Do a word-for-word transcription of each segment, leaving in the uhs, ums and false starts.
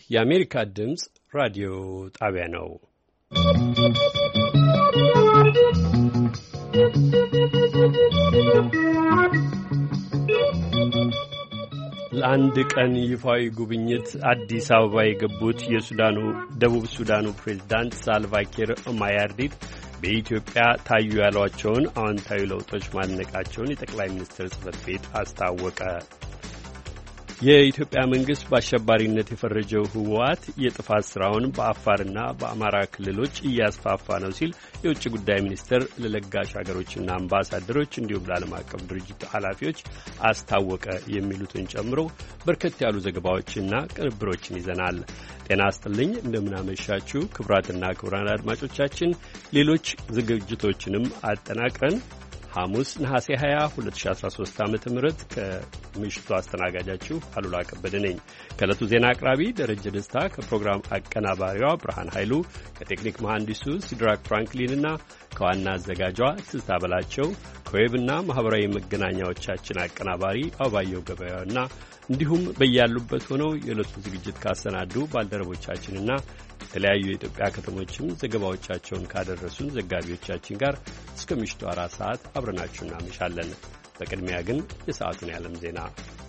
የአሜሪካ ድምፅ ራዲዮ ጣቢያ ነው። ለአንድ ቀን ይፋዊ ጉብኝት አዲስ አበባ የገቡት የሱዳኑ ደቡብ ሱዳኑ ፕሬዝዳንት ሳልቫ ኪር ማያርዲት በኢትዮጵያ ታዩ ያሏቸውን አዎንታዊ ለውጦች ማድነቃቸውን የጠቅላይ ሚኒስትር ጽሕፈት ቤት አስታወቀ። የኢትዮጵያ መንግስት በአሸባሪነት የፈረጀው ህወሓት የጥፋት ስራውን በአፋርና በአማራ ክልሎች እያስፋፋ ነው ሲል የውጭ ጉዳይ ሚኒስቴር ለለጋሽ ሀገሮችና አምባሳደሮች እንዲሁም ለዓለም አቀፍ ድርጅት ኃላፊዎች አስታወቀ። የሚሉትን ጨምሮ በርከት ያሉ ዘገባዎችና ቅንብሮችን ይዘናል። ጤና ይስጥልኝ፣ እንደምናመሻችሁ ክቡራትና ክቡራን አድማጮቻችን ሌሎች ዝግጅቶችንም አጠናቅረን ሐሙስ ነሐሴ ሃያ ሁለት ሺህ አስራ ሶስት ዓመተ ምህረት ከምሽቱ አስተናጋጃችሁ አሉላ ከበደ ነኝ። ከዕለቱ ዜና አቅራቢ ደረጀ ደስታ ከፕሮግራም አቀናባሪዋ ብርሃን ኃይሉ ከቴክኒክ መሐንዲሱ ሲድራክ ፍራንክሊንና ከዋና አዘጋጇ ትዝታ በላቸው ከዌብና ማህበራዊ መገናኛዎቻችን አቀናባሪ አባየው ገበያውና እንዲሁም በያሉበት ሆነው የዕለቱ ዝግጅት ካሰናዱ ባልደረቦቻችንና የተለያዩ የኢትዮጵያ ከተሞችም ዘገባዎቻቸውን ካደረሱን ዘጋቢዎቻችን ጋር እስከ ምሽቱ አራት ሰዓት አብረናችሁ እናመሻለን። በቅድሚያ ግን የሰዓቱን የዓለም ዜና።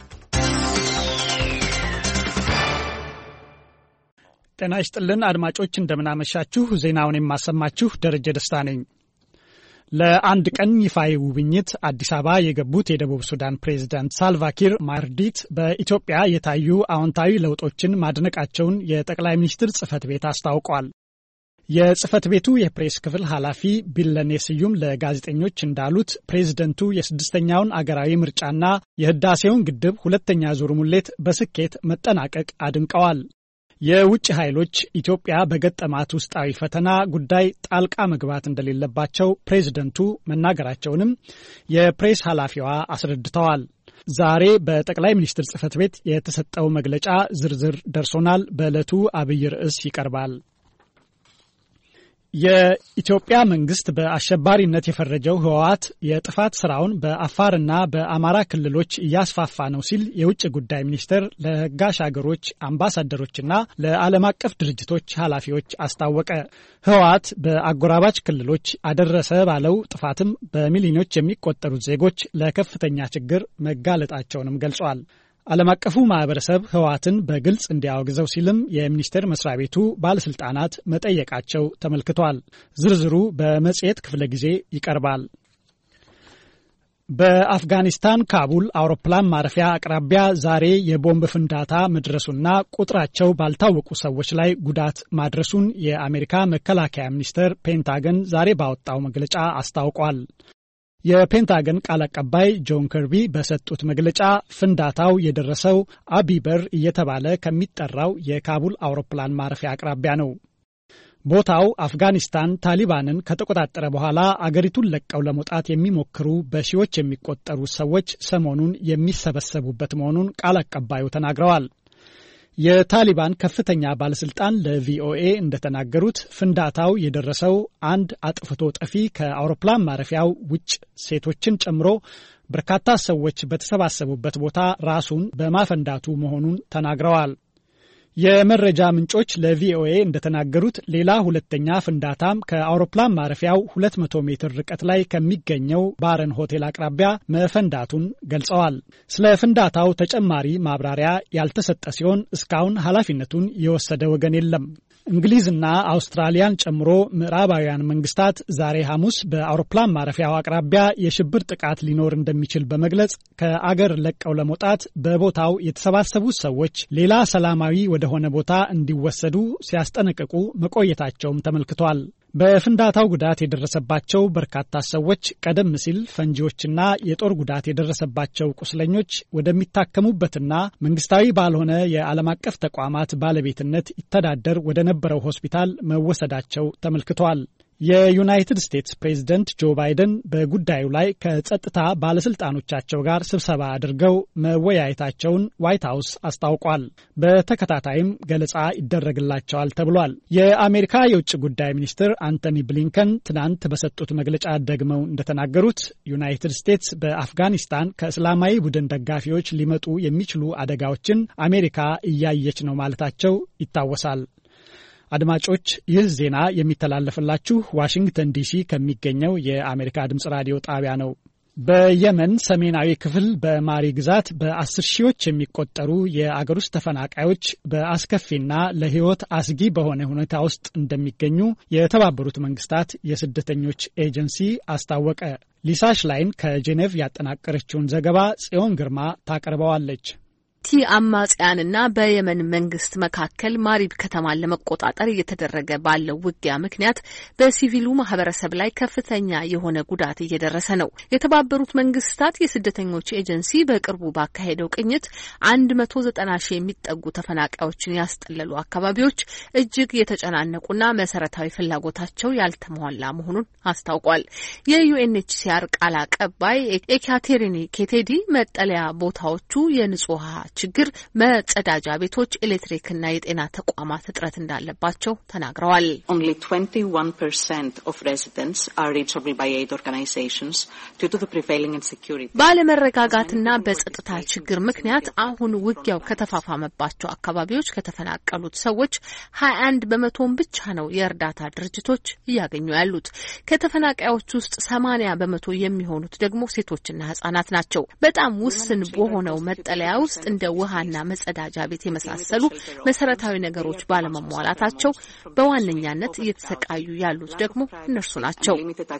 ጤና ይስጥልን አድማጮች፣ እንደምናመሻችሁ። ዜናውን የማሰማችሁ ደረጀ ደስታ ነኝ። ለአንድ ቀን ይፋዊ ጉብኝት አዲስ አበባ የገቡት የደቡብ ሱዳን ፕሬዝዳንት ሳልቫ ኪር ማያርዲት በኢትዮጵያ የታዩ አዎንታዊ ለውጦችን ማድነቃቸውን የጠቅላይ ሚኒስትር ጽሕፈት ቤት አስታውቋል። የጽሕፈት ቤቱ የፕሬስ ክፍል ኃላፊ ቢለኔ ስዩም ለጋዜጠኞች እንዳሉት ፕሬዝደንቱ የስድስተኛውን አገራዊ ምርጫና የህዳሴውን ግድብ ሁለተኛ ዙር ሙሌት በስኬት መጠናቀቅ አድንቀዋል። የውጭ ኃይሎች ኢትዮጵያ በገጠማት ውስጣዊ ፈተና ጉዳይ ጣልቃ መግባት እንደሌለባቸው ፕሬዝደንቱ መናገራቸውንም የፕሬስ ኃላፊዋ አስረድተዋል። ዛሬ በጠቅላይ ሚኒስትር ጽሕፈት ቤት የተሰጠው መግለጫ ዝርዝር ደርሶናል። በዕለቱ አብይ ርዕስ ይቀርባል። የኢትዮጵያ መንግስት በአሸባሪነት የፈረጀው ህወሓት የጥፋት ስራውን በአፋርና በአማራ ክልሎች እያስፋፋ ነው ሲል የውጭ ጉዳይ ሚኒስቴር ለለጋሽ ሀገሮች አምባሳደሮችና ለዓለም አቀፍ ድርጅቶች ኃላፊዎች አስታወቀ። ህወሓት በአጎራባች ክልሎች አደረሰ ባለው ጥፋትም በሚሊዮኖች የሚቆጠሩት ዜጎች ለከፍተኛ ችግር መጋለጣቸውንም ገልጿል። ዓለም አቀፉ ማህበረሰብ ህወሓትን በግልጽ እንዲያወግዘው ሲልም የሚኒስቴር መስሪያ ቤቱ ባለስልጣናት መጠየቃቸው ተመልክቷል። ዝርዝሩ በመጽሔት ክፍለ ጊዜ ይቀርባል። በአፍጋኒስታን ካቡል አውሮፕላን ማረፊያ አቅራቢያ ዛሬ የቦምብ ፍንዳታ መድረሱና ቁጥራቸው ባልታወቁ ሰዎች ላይ ጉዳት ማድረሱን የአሜሪካ መከላከያ ሚኒስቴር ፔንታገን ዛሬ ባወጣው መግለጫ አስታውቋል። የፔንታገን ቃል አቀባይ ጆን ከርቢ በሰጡት መግለጫ ፍንዳታው የደረሰው አቢበር እየተባለ ከሚጠራው የካቡል አውሮፕላን ማረፊያ አቅራቢያ ነው። ቦታው አፍጋኒስታን ታሊባንን ከተቆጣጠረ በኋላ አገሪቱን ለቀው ለመውጣት የሚሞክሩ በሺዎች የሚቆጠሩ ሰዎች ሰሞኑን የሚሰበሰቡበት መሆኑን ቃል አቀባዩ ተናግረዋል። የታሊባን ከፍተኛ ባለስልጣን ለቪኦኤ እንደተናገሩት ፍንዳታው የደረሰው አንድ አጥፍቶ ጠፊ ከአውሮፕላን ማረፊያው ውጭ ሴቶችን ጨምሮ በርካታ ሰዎች በተሰባሰቡበት ቦታ ራሱን በማፈንዳቱ መሆኑን ተናግረዋል። የመረጃ ምንጮች ለቪኦኤ እንደተናገሩት ሌላ ሁለተኛ ፍንዳታም ከአውሮፕላን ማረፊያው ሁለት መቶ ሜትር ርቀት ላይ ከሚገኘው ባረን ሆቴል አቅራቢያ መፈንዳቱን ገልጸዋል። ስለ ፍንዳታው ተጨማሪ ማብራሪያ ያልተሰጠ ሲሆን እስካሁን ኃላፊነቱን የወሰደ ወገን የለም። እንግሊዝና አውስትራሊያን ጨምሮ ምዕራባውያን መንግስታት ዛሬ ሐሙስ በአውሮፕላን ማረፊያው አቅራቢያ የሽብር ጥቃት ሊኖር እንደሚችል በመግለጽ ከአገር ለቀው ለመውጣት በቦታው የተሰባሰቡ ሰዎች ሌላ ሰላማዊ ወደሆነ ቦታ እንዲወሰዱ ሲያስጠነቅቁ መቆየታቸውም ተመልክቷል። በፍንዳታው ጉዳት የደረሰባቸው በርካታ ሰዎች ቀደም ሲል ፈንጂዎችና የጦር ጉዳት የደረሰባቸው ቁስለኞች ወደሚታከሙበትና መንግስታዊ ባልሆነ የዓለም አቀፍ ተቋማት ባለቤትነት ይተዳደር ወደ ነበረው ሆስፒታል መወሰዳቸው ተመልክቷል። የዩናይትድ ስቴትስ ፕሬዝደንት ጆ ባይደን በጉዳዩ ላይ ከጸጥታ ባለስልጣኖቻቸው ጋር ስብሰባ አድርገው መወያየታቸውን ዋይት ሀውስ አስታውቋል። በተከታታይም ገለጻ ይደረግላቸዋል ተብሏል። የአሜሪካ የውጭ ጉዳይ ሚኒስትር አንቶኒ ብሊንከን ትናንት በሰጡት መግለጫ ደግመው እንደተናገሩት ዩናይትድ ስቴትስ በአፍጋኒስታን ከእስላማዊ ቡድን ደጋፊዎች ሊመጡ የሚችሉ አደጋዎችን አሜሪካ እያየች ነው ማለታቸው ይታወሳል። አድማጮች ይህ ዜና የሚተላለፍላችሁ ዋሽንግተን ዲሲ ከሚገኘው የአሜሪካ ድምጽ ራዲዮ ጣቢያ ነው። በየመን ሰሜናዊ ክፍል በማሪ ግዛት በአስር ሺዎች የሚቆጠሩ የአገር ውስጥ ተፈናቃዮች በአስከፊና ለሕይወት አስጊ በሆነ ሁኔታ ውስጥ እንደሚገኙ የተባበሩት መንግስታት የስደተኞች ኤጀንሲ አስታወቀ። ሊሳ ሽላይን ከጄኔቭ ያጠናቀረችውን ዘገባ ጽዮን ግርማ ታቀርበዋለች። ቲ አማጽያንና በየመን መንግስት መካከል ማሪብ ከተማን ለመቆጣጠር እየተደረገ ባለው ውጊያ ምክንያት በሲቪሉ ማህበረሰብ ላይ ከፍተኛ የሆነ ጉዳት እየደረሰ ነው። የተባበሩት መንግስታት የስደተኞች ኤጀንሲ በቅርቡ ባካሄደው ቅኝት መቶ ዘጠና ሺህ የሚጠጉ ተፈናቃዮችን ያስጠለሉ አካባቢዎች እጅግ የተጨናነቁና መሰረታዊ ፍላጎታቸው ያልተሟላ መሆኑን አስታውቋል። የዩኤንኤችሲአር ቃል አቀባይ ኤካቴሪኒ ኬቴዲ መጠለያ ቦታዎቹ የንጹህ ችግር፣ መጸዳጃ ቤቶች፣ ኤሌክትሪክና የጤና ተቋማት እጥረት እንዳለባቸው ተናግረዋል። Only twenty-one percent of residents are reachable by aid organizations due to the prevailing insecurity. ባለመረጋጋትና በጸጥታ ችግር ምክንያት አሁን ውጊያው ከተፋፋመባቸው አካባቢዎች ከተፈናቀሉት ሰዎች ሀያ አንድ በመቶን ብቻ ነው የእርዳታ ድርጅቶች እያገኙ ያሉት። ከተፈናቃዮች ውስጥ ሰማንያ በመቶ የሚሆኑት ደግሞ ሴቶችና ህጻናት ናቸው። በጣም ውስን በሆነው መጠለያ ውስጥ እንደ ውሃና መጸዳጃ ቤት የመሳሰሉ መሰረታዊ ነገሮች ባለመሟላታቸው በዋነኛነት እየተሰቃዩ ያሉት ደግሞ እነርሱ ናቸው።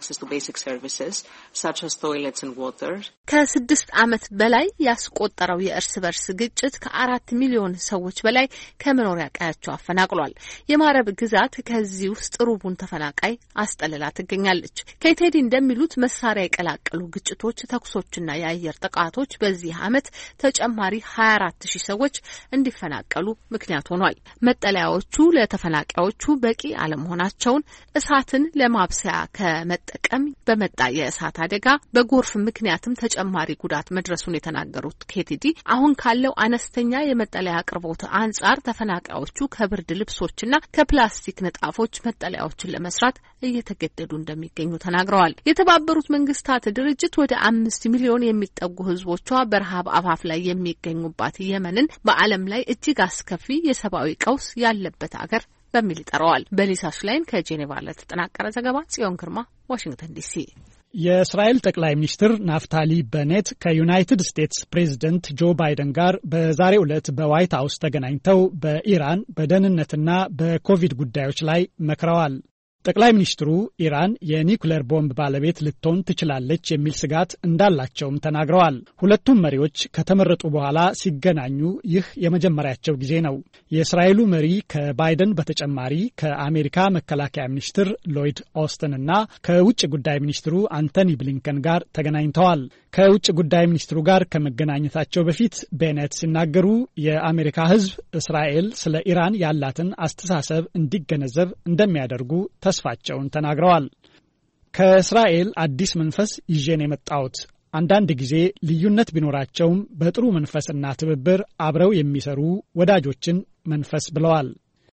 ከስድስት ዓመት በላይ ያስቆጠረው የእርስ በርስ ግጭት ከአራት ሚሊዮን ሰዎች በላይ ከመኖሪያ ቀያቸው አፈናቅሏል። የማረብ ግዛት ከዚህ ውስጥ ሩቡን ተፈናቃይ አስጠልላ ትገኛለች። ከቴዲ እንደሚሉት መሳሪያ የቀላቀሉ ግጭቶች፣ ተኩሶችና የአየር ጥቃቶች በዚህ ዓመት ተጨማሪ ሀያ አራት ሺህ ሰዎች እንዲፈናቀሉ ምክንያት ሆኗል። መጠለያዎቹ ለተፈናቃዮቹ በቂ አለመሆናቸውን፣ እሳትን ለማብሰያ ከመጠቀም በመጣ የእሳት አደጋ በጎርፍ ምክንያትም ተጨማሪ ጉዳት መድረሱን የተናገሩት ኬቲዲ አሁን ካለው አነስተኛ የመጠለያ አቅርቦት አንጻር ተፈናቃዮቹ ከብርድ ልብሶችና ከፕላስቲክ ንጣፎች መጠለያዎችን ለመስራት እየተገደዱ እንደሚገኙ ተናግረዋል። የተባበሩት መንግስታት ድርጅት ወደ አምስት ሚሊዮን የሚጠጉ ህዝቦቿ በረሃብ አፋፍ ላይ የሚገኙባት የመንን በዓለም ላይ እጅግ አስከፊ የሰብአዊ ቀውስ ያለበት አገር በሚል ይጠራዋል። በሊሳሽ ላይን ከጄኔቫ ለተጠናቀረ ዘገባ ጽዮን ግርማ ዋሽንግተን ዲሲ። የእስራኤል ጠቅላይ ሚኒስትር ናፍታሊ በኔት ከዩናይትድ ስቴትስ ፕሬዝደንት ጆ ባይደን ጋር በዛሬው ዕለት በዋይት ሀውስ ተገናኝተው በኢራን በደህንነትና በኮቪድ ጉዳዮች ላይ መክረዋል። ጠቅላይ ሚኒስትሩ ኢራን የኒውክሌር ቦምብ ባለቤት ልትሆን ትችላለች የሚል ስጋት እንዳላቸውም ተናግረዋል። ሁለቱም መሪዎች ከተመረጡ በኋላ ሲገናኙ ይህ የመጀመሪያቸው ጊዜ ነው። የእስራኤሉ መሪ ከባይደን በተጨማሪ ከአሜሪካ መከላከያ ሚኒስትር ሎይድ ኦስትን እና ከውጭ ጉዳይ ሚኒስትሩ አንቶኒ ብሊንከን ጋር ተገናኝተዋል። ከውጭ ጉዳይ ሚኒስትሩ ጋር ከመገናኘታቸው በፊት ቤኔት ሲናገሩ የአሜሪካ ሕዝብ እስራኤል ስለ ኢራን ያላትን አስተሳሰብ እንዲገነዘብ እንደሚያደርጉ ተስፋቸውን ተናግረዋል። ከእስራኤል አዲስ መንፈስ ይዤን የመጣሁት አንዳንድ ጊዜ ልዩነት ቢኖራቸውም በጥሩ መንፈስና ትብብር አብረው የሚሰሩ ወዳጆችን መንፈስ ብለዋል።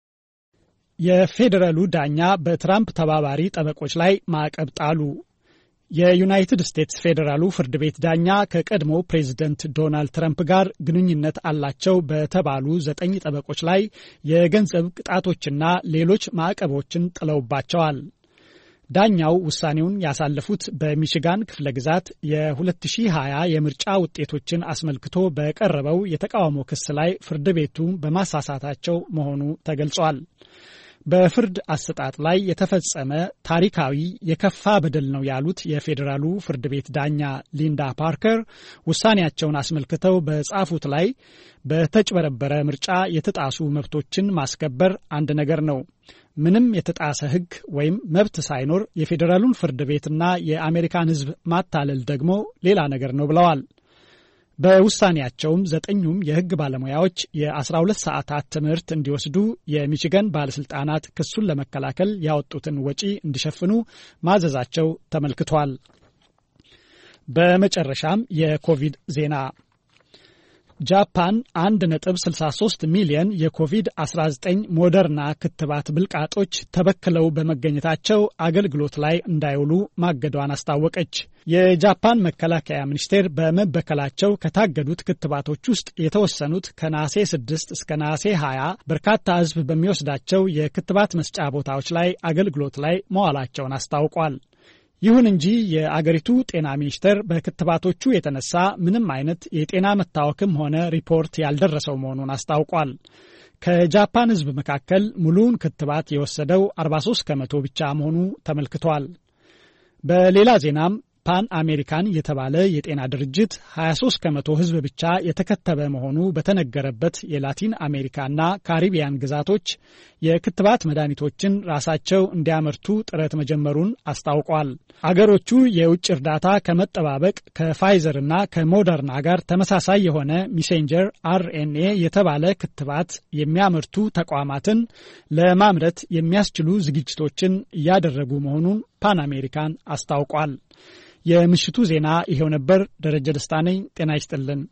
የፌዴራሉ ዳኛ በትራምፕ ተባባሪ ጠበቆች ላይ ማዕቀብ ጣሉ። የዩናይትድ ስቴትስ ፌዴራሉ ፍርድ ቤት ዳኛ ከቀድሞ ፕሬዝደንት ዶናልድ ትራምፕ ጋር ግንኙነት አላቸው በተባሉ ዘጠኝ ጠበቆች ላይ የገንዘብ ቅጣቶችና ሌሎች ማዕቀቦችን ጥለውባቸዋል። ዳኛው ውሳኔውን ያሳለፉት በሚሽጋን ክፍለ ግዛት የ2020 የምርጫ ውጤቶችን አስመልክቶ በቀረበው የተቃውሞ ክስ ላይ ፍርድ ቤቱ በማሳሳታቸው መሆኑ ተገልጿል። በፍርድ አሰጣጥ ላይ የተፈጸመ ታሪካዊ የከፋ በደል ነው ያሉት የፌዴራሉ ፍርድ ቤት ዳኛ ሊንዳ ፓርከር ውሳኔያቸውን አስመልክተው በጻፉት ላይ በተጭበረበረ ምርጫ የተጣሱ መብቶችን ማስከበር አንድ ነገር ነው፣ ምንም የተጣሰ ሕግ ወይም መብት ሳይኖር የፌዴራሉን ፍርድ ቤትና የአሜሪካን ሕዝብ ማታለል ደግሞ ሌላ ነገር ነው ብለዋል። በውሳኔያቸውም ዘጠኙም የሕግ ባለሙያዎች የአስራ ሁለት ሰዓታት ትምህርት እንዲወስዱ የሚችገን ባለስልጣናት ክሱን ለመከላከል ያወጡትን ወጪ እንዲሸፍኑ ማዘዛቸው ተመልክቷል። በመጨረሻም የኮቪድ ዜና። ጃፓን አንድ ነጥብ ስልሳ ሶስት ሚሊዮን የኮቪድ አስራ ዘጠኝ ሞደርና ክትባት ብልቃጦች ተበክለው በመገኘታቸው አገልግሎት ላይ እንዳይውሉ ማገዷን አስታወቀች። የጃፓን መከላከያ ሚኒስቴር በመበከላቸው ከታገዱት ክትባቶች ውስጥ የተወሰኑት ከነሐሴ ስድስት እስከ ነሐሴ ሀያ በርካታ ሕዝብ በሚወስዳቸው የክትባት መስጫ ቦታዎች ላይ አገልግሎት ላይ መዋላቸውን አስታውቋል። ይሁን እንጂ የአገሪቱ ጤና ሚኒስቴር በክትባቶቹ የተነሳ ምንም አይነት የጤና መታወክም ሆነ ሪፖርት ያልደረሰው መሆኑን አስታውቋል። ከጃፓን ሕዝብ መካከል ሙሉውን ክትባት የወሰደው አርባ ሶስት ከመቶ ብቻ መሆኑ ተመልክቷል። በሌላ ዜናም ፓን አሜሪካን የተባለ የጤና ድርጅት ሀያ ሶስት ከመቶ ሕዝብ ብቻ የተከተበ መሆኑ በተነገረበት የላቲን አሜሪካና ካሪቢያን ግዛቶች የክትባት መድኃኒቶችን ራሳቸው እንዲያመርቱ ጥረት መጀመሩን አስታውቋል። አገሮቹ የውጭ እርዳታ ከመጠባበቅ ከፋይዘርና ከሞደርና ጋር ተመሳሳይ የሆነ ሜሴንጀር አርኤንኤ የተባለ ክትባት የሚያመርቱ ተቋማትን ለማምረት የሚያስችሉ ዝግጅቶችን እያደረጉ መሆኑን ፓን አሜሪካን አስታውቋል። የምሽቱ ዜና ይሄው ነበር። ደረጀ ደስታ ነኝ። ጤና ይስጥልን።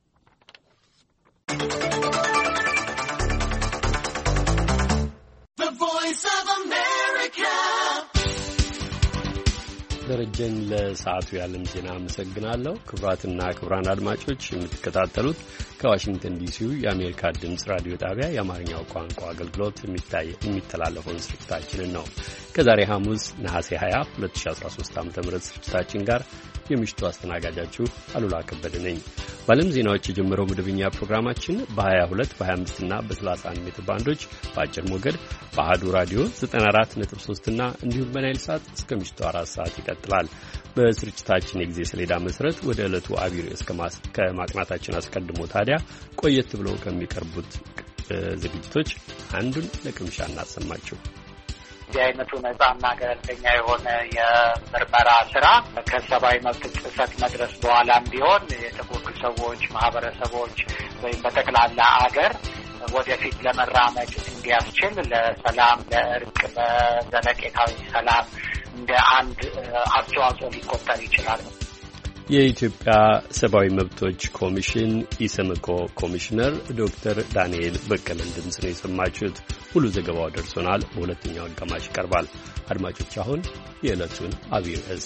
ደረጀን ለሰዓቱ ያለም ዜና አመሰግናለሁ። ክቡራትና ክቡራን አድማጮች የምትከታተሉት ከዋሽንግተን ዲሲው የአሜሪካ ድምጽ ራዲዮ ጣቢያ የአማርኛው ቋንቋ አገልግሎት የሚተላለፈውን ስርጭታችንን ነው። ከዛሬ ሐሙስ ነሐሴ ሀያ ሁለት ሺህ አስራ ሶስት ዓ.ም ስርጭታችን ጋር የምሽቱ አስተናጋጃችሁ አሉላ ከበደ ነኝ። በዓለም ዜናዎች የጀመረው መደበኛ ፕሮግራማችን በ22 በ25 እና በ31 ሜትር ባንዶች በአጭር ሞገድ በአሃዱ ራዲዮ ዘጠና አራት ነጥብ ሶስት እና እንዲሁም በናይል ሳት እስከ ምሽቱ አራት ሰዓት ይቀጥላል። በስርጭታችን የጊዜ ሰሌዳ መሰረት ወደ ዕለቱ አቢይ ርዕስ ከማቅናታችን አስቀድሞ ታዲያ ቆየት ብለው ከሚቀርቡት ዝግጅቶች አንዱን ለቅምሻ እናሰማችሁ። እንዲህ አይነቱ ነጻና ገለልተኛ የሆነ የምርመራ ስራ ከሰብአዊ መብት ጥሰት መድረስ በኋላም ቢሆን የተጎዱ ሰዎች፣ ማህበረሰቦች ወይም በጠቅላላ አገር ወደፊት ለመራመድ እንዲያስችል ለሰላም፣ ለእርቅ፣ ለዘለቄታዊ ሰላም እንደ አንድ አስተዋጽኦ ሊቆጠር ይችላል። የኢትዮጵያ ሰብአዊ መብቶች ኮሚሽን ኢሰመኮ ኮሚሽነር ዶክተር ዳንኤል በቀለን ድምፅ ነው የሰማችሁት። ሙሉ ዘገባው ደርሶናል። በሁለተኛው አጋማሽ ይቀርባል። አድማጮች አሁን የዕለቱን አብይ ርዕስ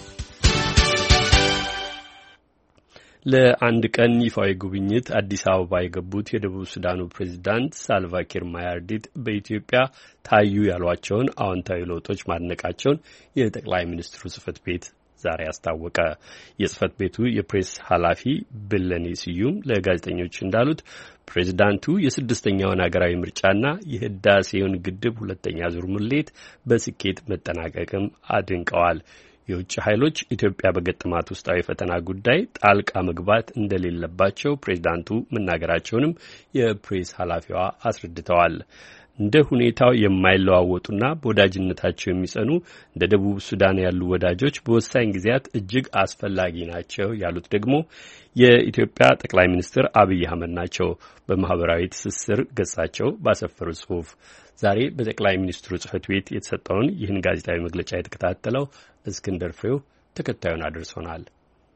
ለአንድ ቀን ይፋዊ ጉብኝት አዲስ አበባ የገቡት የደቡብ ሱዳኑ ፕሬዝዳንት ሳልቫኪር ማያርዲት በኢትዮጵያ ታዩ ያሏቸውን አዎንታዊ ለውጦች ማድነቃቸውን የጠቅላይ ሚኒስትሩ ጽህፈት ቤት ዛሬ አስታወቀ። የጽህፈት ቤቱ የፕሬስ ኃላፊ ብለኔ ስዩም ለጋዜጠኞች እንዳሉት ፕሬዝዳንቱ የስድስተኛውን ሀገራዊ ምርጫና የህዳሴውን ግድብ ሁለተኛ ዙር ሙሌት በስኬት መጠናቀቅም አድንቀዋል። የውጭ ኃይሎች ኢትዮጵያ በገጠማት ውስጣዊ ፈተና ጉዳይ ጣልቃ መግባት እንደሌለባቸው ፕሬዝዳንቱ መናገራቸውንም የፕሬስ ኃላፊዋ አስረድተዋል። እንደ ሁኔታው የማይለዋወጡና በወዳጅነታቸው የሚጸኑ እንደ ደቡብ ሱዳን ያሉ ወዳጆች በወሳኝ ጊዜያት እጅግ አስፈላጊ ናቸው ያሉት ደግሞ የኢትዮጵያ ጠቅላይ ሚኒስትር አብይ አህመድ ናቸው። በማህበራዊ ትስስር ገጻቸው ባሰፈሩት ጽሑፍ ዛሬ በጠቅላይ ሚኒስትሩ ጽህፈት ቤት የተሰጠውን ይህን ጋዜጣዊ መግለጫ የተከታተለው እስክንድር ፍሬው ተከታዩን አድርሶናል።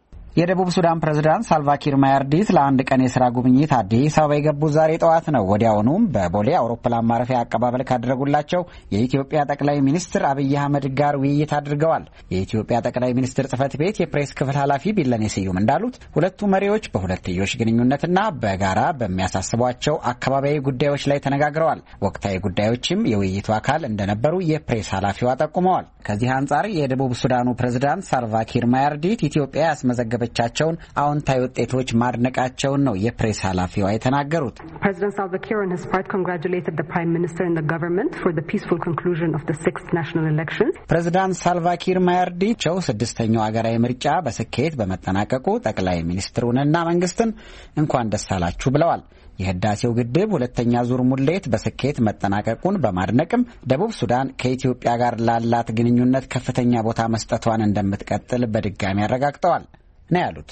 የደቡብ ሱዳን ፕሬዝዳንት ሳልቫኪር ማያርዲት ለአንድ ቀን የሥራ ጉብኝት አዲስ አበባ የገቡት ዛሬ ጠዋት ነው። ወዲያውኑም በቦሌ አውሮፕላን ማረፊያ አቀባበል ካደረጉላቸው የኢትዮጵያ ጠቅላይ ሚኒስትር አብይ አህመድ ጋር ውይይት አድርገዋል። የኢትዮጵያ ጠቅላይ ሚኒስትር ጽህፈት ቤት የፕሬስ ክፍል ኃላፊ ቢለኔ ስዩም እንዳሉት ሁለቱ መሪዎች በሁለትዮሽ ግንኙነትና በጋራ በሚያሳስቧቸው አካባቢያዊ ጉዳዮች ላይ ተነጋግረዋል። ወቅታዊ ጉዳዮችም የውይይቱ አካል እንደነበሩ የፕሬስ ኃላፊዋ ጠቁመዋል። ከዚህ አንጻር የደቡብ ሱዳኑ ፕሬዝዳንት ሳልቫኪር ማያርዲት ኢትዮጵያ ያስመዘገበቻቸውን አዎንታዊ ውጤቶች ማድነቃቸውን ነው የፕሬስ ኃላፊዋ የተናገሩት። President Salva Kiir on his part congratulated the Prime Minister and the government for the peaceful conclusion of the sixth national elections. ፕሬዝዳንት ሳልቫኪር ማያርዲት ስድስተኛው ሀገራዊ ምርጫ በስኬት በመጠናቀቁ ጠቅላይ ሚኒስትሩንና መንግስትን እንኳን ደስ አላችሁ ብለዋል። የህዳሴው ግድብ ሁለተኛ ዙር ሙሌት በስኬት መጠናቀቁን በማድነቅም ደቡብ ሱዳን ከኢትዮጵያ ጋር ላላት ግንኙነት ከፍተኛ ቦታ መስጠቷን እንደምትቀጥል በድጋሚ አረጋግጠዋል ነው ያሉት።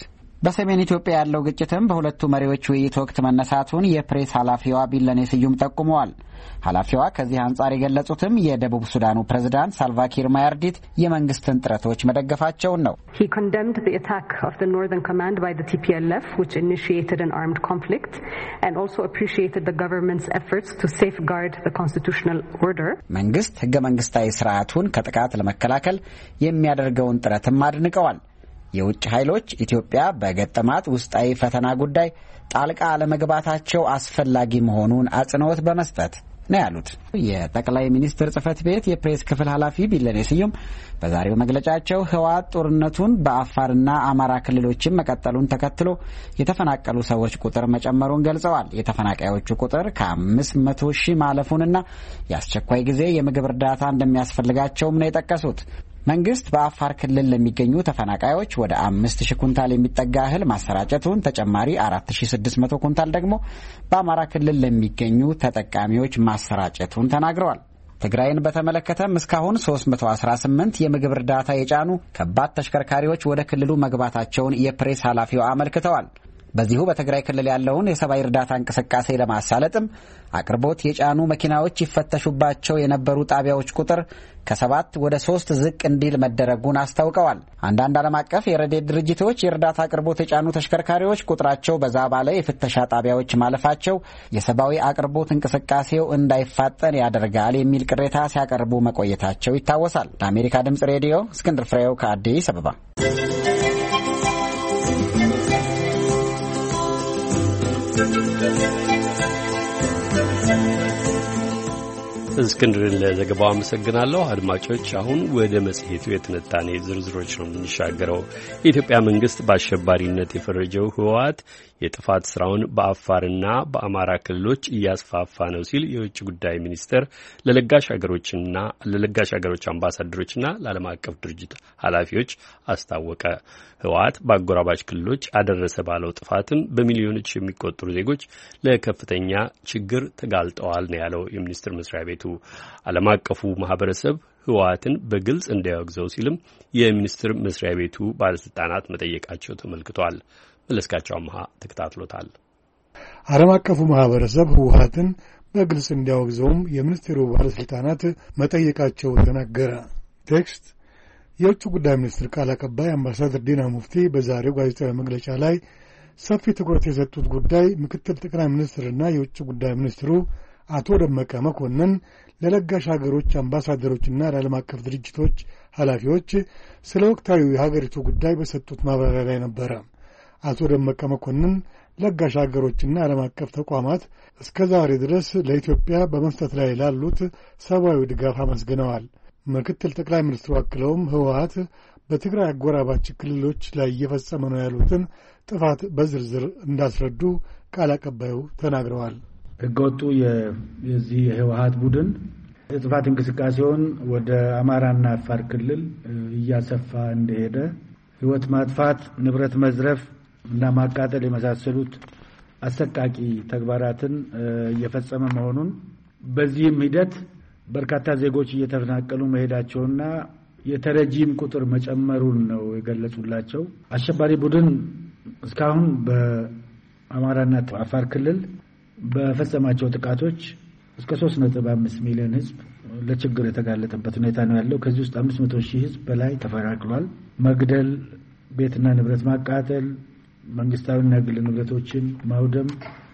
በሰሜን ኢትዮጵያ ያለው ግጭትም በሁለቱ መሪዎች ውይይት ወቅት መነሳቱን የፕሬስ ኃላፊዋ ቢለኔ ስዩም ጠቁመዋል። ኃላፊዋ ከዚህ አንጻር የገለጹትም የደቡብ ሱዳኑ ፕሬዝዳንት ሳልቫኪር ማያርዲት የመንግስትን ጥረቶች መደገፋቸውን ነው። He condemned the attack of the Northern Command by the T P L F, which initiated an armed conflict, and also appreciated the government's efforts to safeguard the constitutional order. መንግስት ህገ መንግስታዊ ስርዓቱን ከጥቃት ለመከላከል የሚያደርገውን ጥረትም አድንቀዋል። የውጭ ኃይሎች ኢትዮጵያ በገጠማት ውስጣዊ ፈተና ጉዳይ ጣልቃ ለመግባታቸው አስፈላጊ መሆኑን አጽንኦት በመስጠት ነው ያሉት። የጠቅላይ ሚኒስትር ጽህፈት ቤት የፕሬስ ክፍል ኃላፊ ቢለኔ ስዩም በዛሬው መግለጫቸው ህወሓት ጦርነቱን በአፋርና አማራ ክልሎችም መቀጠሉን ተከትሎ የተፈናቀሉ ሰዎች ቁጥር መጨመሩን ገልጸዋል። የተፈናቃዮቹ ቁጥር ከአምስት መቶ ሺህ ማለፉንና የአስቸኳይ ጊዜ የምግብ እርዳታ እንደሚያስፈልጋቸውም ነው የጠቀሱት። መንግስት በአፋር ክልል ለሚገኙ ተፈናቃዮች ወደ አምስት ሺህ ኩንታል የሚጠጋ እህል ማሰራጨቱን፣ ተጨማሪ አራት ሺህ ስድስት መቶ ኩንታል ደግሞ በአማራ ክልል ለሚገኙ ተጠቃሚዎች ማሰራጨቱን ተናግረዋል። ትግራይን በተመለከተም እስካሁን ሶስት መቶ አስራ ስምንት የምግብ እርዳታ የጫኑ ከባድ ተሽከርካሪዎች ወደ ክልሉ መግባታቸውን የፕሬስ ኃላፊው አመልክተዋል። በዚሁ በትግራይ ክልል ያለውን የሰብአዊ እርዳታ እንቅስቃሴ ለማሳለጥም አቅርቦት የጫኑ መኪናዎች ይፈተሹባቸው የነበሩ ጣቢያዎች ቁጥር ከሰባት ወደ ሶስት ዝቅ እንዲል መደረጉን አስታውቀዋል። አንዳንድ ዓለም አቀፍ የረድኤት ድርጅቶች የእርዳታ አቅርቦት የጫኑ ተሽከርካሪዎች ቁጥራቸው በዛ ባለ የፍተሻ ጣቢያዎች ማለፋቸው የሰብአዊ አቅርቦት እንቅስቃሴው እንዳይፋጠን ያደርጋል የሚል ቅሬታ ሲያቀርቡ መቆየታቸው ይታወሳል። ለአሜሪካ ድምጽ ሬዲዮ እስክንድር ፍሬው ከአዲስ አበባ። እስክንድርን ለዘገባው አመሰግናለሁ። አድማጮች፣ አሁን ወደ መጽሔቱ የትንታኔ ዝርዝሮች ነው የምንሻገረው። የኢትዮጵያ መንግስት በአሸባሪነት የፈረጀው ህወሓት የጥፋት ስራውን በአፋርና በአማራ ክልሎች እያስፋፋ ነው ሲል የውጭ ጉዳይ ሚኒስቴር ለለጋሽ ሀገሮችና ለለጋሽ ሀገሮች አምባሳደሮችና ለዓለም አቀፍ ድርጅት ኃላፊዎች አስታወቀ። ህወሓት በአጎራባች ክልሎች አደረሰ ባለው ጥፋትም በሚሊዮኖች የሚቆጠሩ ዜጎች ለከፍተኛ ችግር ተጋልጠዋል ነው ያለው የሚኒስቴር መስሪያ ቤቱ። ዓለም አቀፉ ማህበረሰብ ህወሓትን በግልጽ እንዲያወግዘው ሲልም የሚኒስቴር መስሪያ ቤቱ ባለስልጣናት መጠየቃቸው ተመልክቷል። መለስካቸው አምሃ ተከታትሎታል። ዓለም አቀፉ ማህበረሰብ ህወሓትን በግልጽ እንዲያወግዘውም የሚኒስቴሩ ባለስልጣናት መጠየቃቸው ተናገረ። ቴክስት የውጭ ጉዳይ ሚኒስትር ቃል አቀባይ አምባሳደር ዲና ሙፍቲ በዛሬው ጋዜጣዊ መግለጫ ላይ ሰፊ ትኩረት የሰጡት ጉዳይ ምክትል ጠቅላይ ሚኒስትርና የውጭ ጉዳይ ሚኒስትሩ አቶ ደመቀ መኮንን ለለጋሽ ሀገሮች አምባሳደሮችና ለዓለም አቀፍ ድርጅቶች ኃላፊዎች ስለ ወቅታዊ የሀገሪቱ ጉዳይ በሰጡት ማብራሪያ ላይ ነበረ። አቶ ደመቀ መኮንን ለጋሽ ሀገሮችና ዓለም አቀፍ ተቋማት እስከ ዛሬ ድረስ ለኢትዮጵያ በመስጠት ላይ ላሉት ሰብአዊ ድጋፍ አመስግነዋል። ምክትል ጠቅላይ ሚኒስትሩ አክለውም ህወሓት በትግራይ አጎራባች ክልሎች ላይ እየፈጸመ ነው ያሉትን ጥፋት በዝርዝር እንዳስረዱ ቃል አቀባዩ ተናግረዋል። ህገወጡ የዚህ የህወሓት ቡድን የጥፋት እንቅስቃሴውን ወደ አማራና አፋር ክልል እያሰፋ እንደሄደ ህይወት ማጥፋት፣ ንብረት መዝረፍ እና ማቃጠል የመሳሰሉት አሰቃቂ ተግባራትን እየፈጸመ መሆኑን በዚህም ሂደት በርካታ ዜጎች እየተፈናቀሉ መሄዳቸውና የተረጂም ቁጥር መጨመሩን ነው የገለጹላቸው። አሸባሪ ቡድን እስካሁን በአማራና አፋር ክልል በፈጸማቸው ጥቃቶች እስከ ሶስት ነጥብ አምስት ሚሊዮን ህዝብ ለችግር የተጋለጠበት ሁኔታ ነው ያለው። ከዚህ ውስጥ አምስት መቶ ሺህ ህዝብ በላይ ተፈናቅሏል። መግደል፣ ቤትና ንብረት ማቃጠል፣ መንግስታዊና ግል ንብረቶችን ማውደም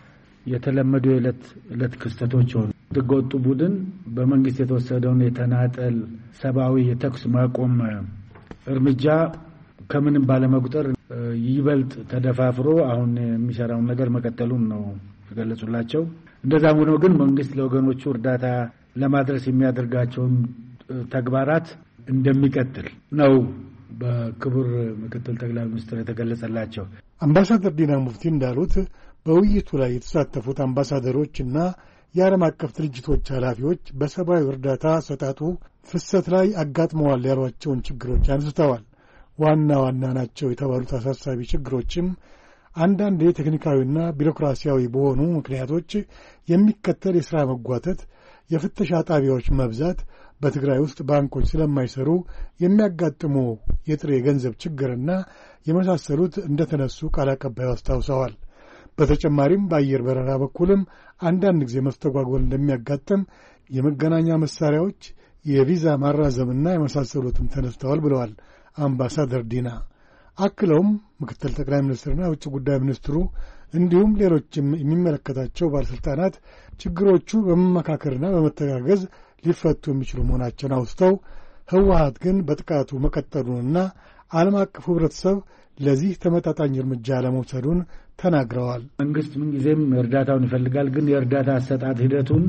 የተለመዱ የዕለት ዕለት ክስተቶች ሆኑ። ህገወጡ ቡድን በመንግስት የተወሰደውን የተናጠል ሰብአዊ የተኩስ ማቆም እርምጃ ከምንም ባለመቁጠር ይበልጥ ተደፋፍሮ አሁን የሚሰራውን ነገር መቀጠሉን ነው የገለጹላቸው። እንደዛም ሆኖ ግን መንግስት ለወገኖቹ እርዳታ ለማድረስ የሚያደርጋቸውን ተግባራት እንደሚቀጥል ነው በክቡር ምክትል ጠቅላይ ሚኒስትር የተገለጸላቸው። አምባሳደር ዲና ሙፍቲ እንዳሉት በውይይቱ ላይ የተሳተፉት አምባሳደሮችና የዓለም አቀፍ ድርጅቶች ኃላፊዎች በሰብአዊ እርዳታ አሰጣጡ ፍሰት ላይ አጋጥመዋል ያሏቸውን ችግሮች አንስተዋል። ዋና ዋና ናቸው የተባሉት አሳሳቢ ችግሮችም አንዳንድ ቴክኒካዊና ቢሮክራሲያዊ በሆኑ ምክንያቶች የሚከተል የሥራ መጓተት፣ የፍተሻ ጣቢያዎች መብዛት፣ በትግራይ ውስጥ ባንኮች ስለማይሰሩ የሚያጋጥሙ የጥሬ ገንዘብ ችግርና የመሳሰሉት እንደተነሱ ቃል አቀባዩ አስታውሰዋል። በተጨማሪም በአየር በረራ በኩልም አንዳንድ ጊዜ መስተጓጎል እንደሚያጋጥም፣ የመገናኛ መሳሪያዎች፣ የቪዛ ማራዘምና የመሳሰሉትም ተነስተዋል ብለዋል አምባሳደር ዲና። አክለውም ምክትል ጠቅላይ ሚኒስትርና የውጭ ጉዳይ ሚኒስትሩ እንዲሁም ሌሎችም የሚመለከታቸው ባለሥልጣናት ችግሮቹ በመመካከርና በመተጋገዝ ሊፈቱ የሚችሉ መሆናቸውን አውስተው ህወሓት ግን በጥቃቱ መቀጠሉንና ዓለም አቀፉ ህብረተሰብ ለዚህ ተመጣጣኝ እርምጃ ለመውሰዱን ተናግረዋል። መንግስት ምንጊዜም እርዳታውን ይፈልጋል፣ ግን የእርዳታ አሰጣጥ ሂደቱን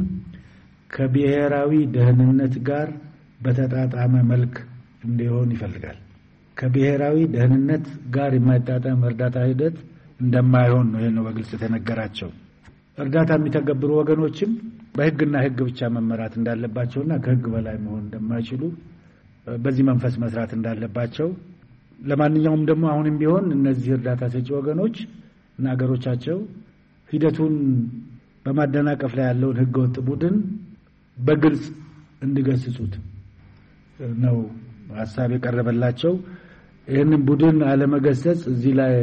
ከብሔራዊ ደህንነት ጋር በተጣጣመ መልክ እንዲሆን ይፈልጋል። ከብሔራዊ ደህንነት ጋር የማይጣጣም እርዳታ ሂደት እንደማይሆን ነው ይሄን በግልጽ የተነገራቸው። እርዳታ የሚተገብሩ ወገኖችም በህግና ህግ ብቻ መመራት እንዳለባቸውና ከህግ በላይ መሆን እንደማይችሉ በዚህ መንፈስ መስራት እንዳለባቸው፣ ለማንኛውም ደግሞ አሁንም ቢሆን እነዚህ እርዳታ ሰጪ ወገኖች እና ሀገሮቻቸው ሂደቱን በማደናቀፍ ላይ ያለውን ህገወጥ ቡድን በግልጽ እንዲገስጹት ነው ሐሳብ የቀረበላቸው። ይህንን ቡድን አለመገሰጽ እዚህ ላይ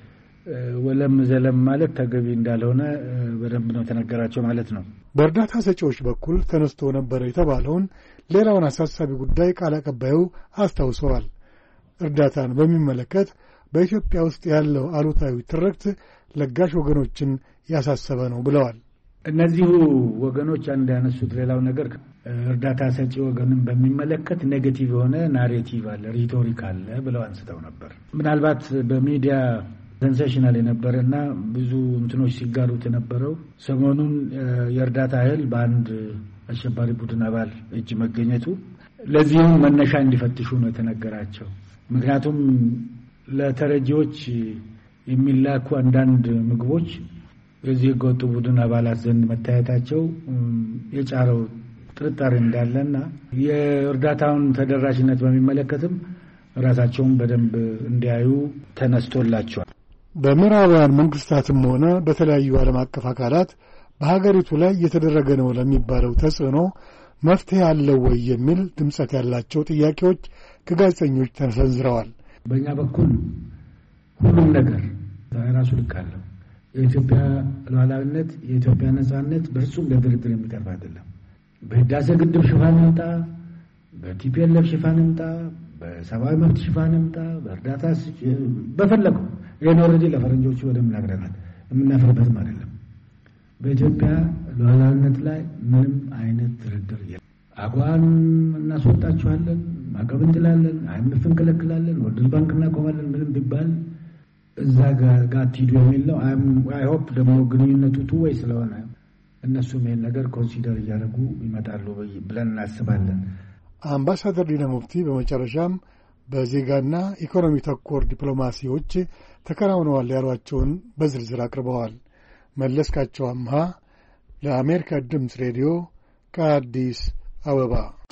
ወለም ዘለም ማለት ተገቢ እንዳልሆነ በደንብ ነው ተነገራቸው ማለት ነው። በእርዳታ ሰጪዎች በኩል ተነስቶ ነበር የተባለውን ሌላውን አሳሳቢ ጉዳይ ቃል አቀባዩ አስታውሰዋል። እርዳታን በሚመለከት በኢትዮጵያ ውስጥ ያለው አሉታዊ ትርክት ለጋሽ ወገኖችን ያሳሰበ ነው ብለዋል። እነዚሁ ወገኖች አንድ ያነሱት ሌላው ነገር እርዳታ ሰጪ ወገንን በሚመለከት ኔጌቲቭ የሆነ ናሬቲቭ አለ፣ ሪቶሪክ አለ ብለው አንስተው ነበር። ምናልባት በሚዲያ ሴንሴሽናል የነበረና ብዙ እንትኖች ሲጋሩት የነበረው ሰሞኑን የእርዳታ እህል በአንድ አሸባሪ ቡድን አባል እጅ መገኘቱ ለዚህም መነሻ እንዲፈትሹ ነው የተነገራቸው። ምክንያቱም ለተረጂዎች የሚላኩ አንዳንድ ምግቦች የዚህ ህገወጥ ቡድን አባላት ዘንድ መታየታቸው የጫረው ጥርጣሬ እንዳለና የእርዳታውን ተደራሽነት በሚመለከትም ራሳቸውን በደንብ እንዲያዩ ተነስቶላቸዋል። በምዕራባውያን መንግስታትም ሆነ በተለያዩ ዓለም አቀፍ አካላት በሀገሪቱ ላይ እየተደረገ ነው ለሚባለው ተጽዕኖ መፍትሄ አለው ወይ የሚል ድምጸት ያላቸው ጥያቄዎች ከጋዜጠኞች ተሰንዝረዋል። በእኛ በኩል ሁሉም ነገር ራሱ ልክ አለው። የኢትዮጵያ ሉዓላዊነት፣ የኢትዮጵያ ነጻነት በፍጹም ለድርድር የሚቀርብ አይደለም። በህዳሴ ግድብ ሽፋን ይምጣ፣ በቲፒኤልኤፍ ሽፋን ይምጣ፣ በሰብአዊ መብት ሽፋን ይምጣ፣ በእርዳታ በፈለገው ይሄን ኦልሬዲ ለፈረንጆቹ ወደም ነግረናል። የምናፍርበትም አይደለም። በኢትዮጵያ ሉዓላዊነት ላይ ምንም አይነት ድርድር የለም። አጓን እናስወጣችኋለን፣ ማዕቀብ እንጥላለን፣ አይምፍ እንከለክላለን፣ ወርልድ ባንክ እናቆማለን ምንም ቢባል እዛ ጋር አትሂዱ የሚል ነው። አይ ሆፕ ደግሞ ግንኙነቱ ቱ ወይ ስለሆነ እነሱም ይሄን ነገር ኮንሲደር እያደረጉ ይመጣሉ ብለን እናስባለን። አምባሳደር ዲና ሙፍቲ በመጨረሻም በዜጋና ኢኮኖሚ ተኮር ዲፕሎማሲዎች ተከናውነዋል ያሏቸውን በዝርዝር አቅርበዋል። መለስካቸው አምሃ ለአሜሪካ ድምፅ ሬዲዮ ከአዲስ አበባ።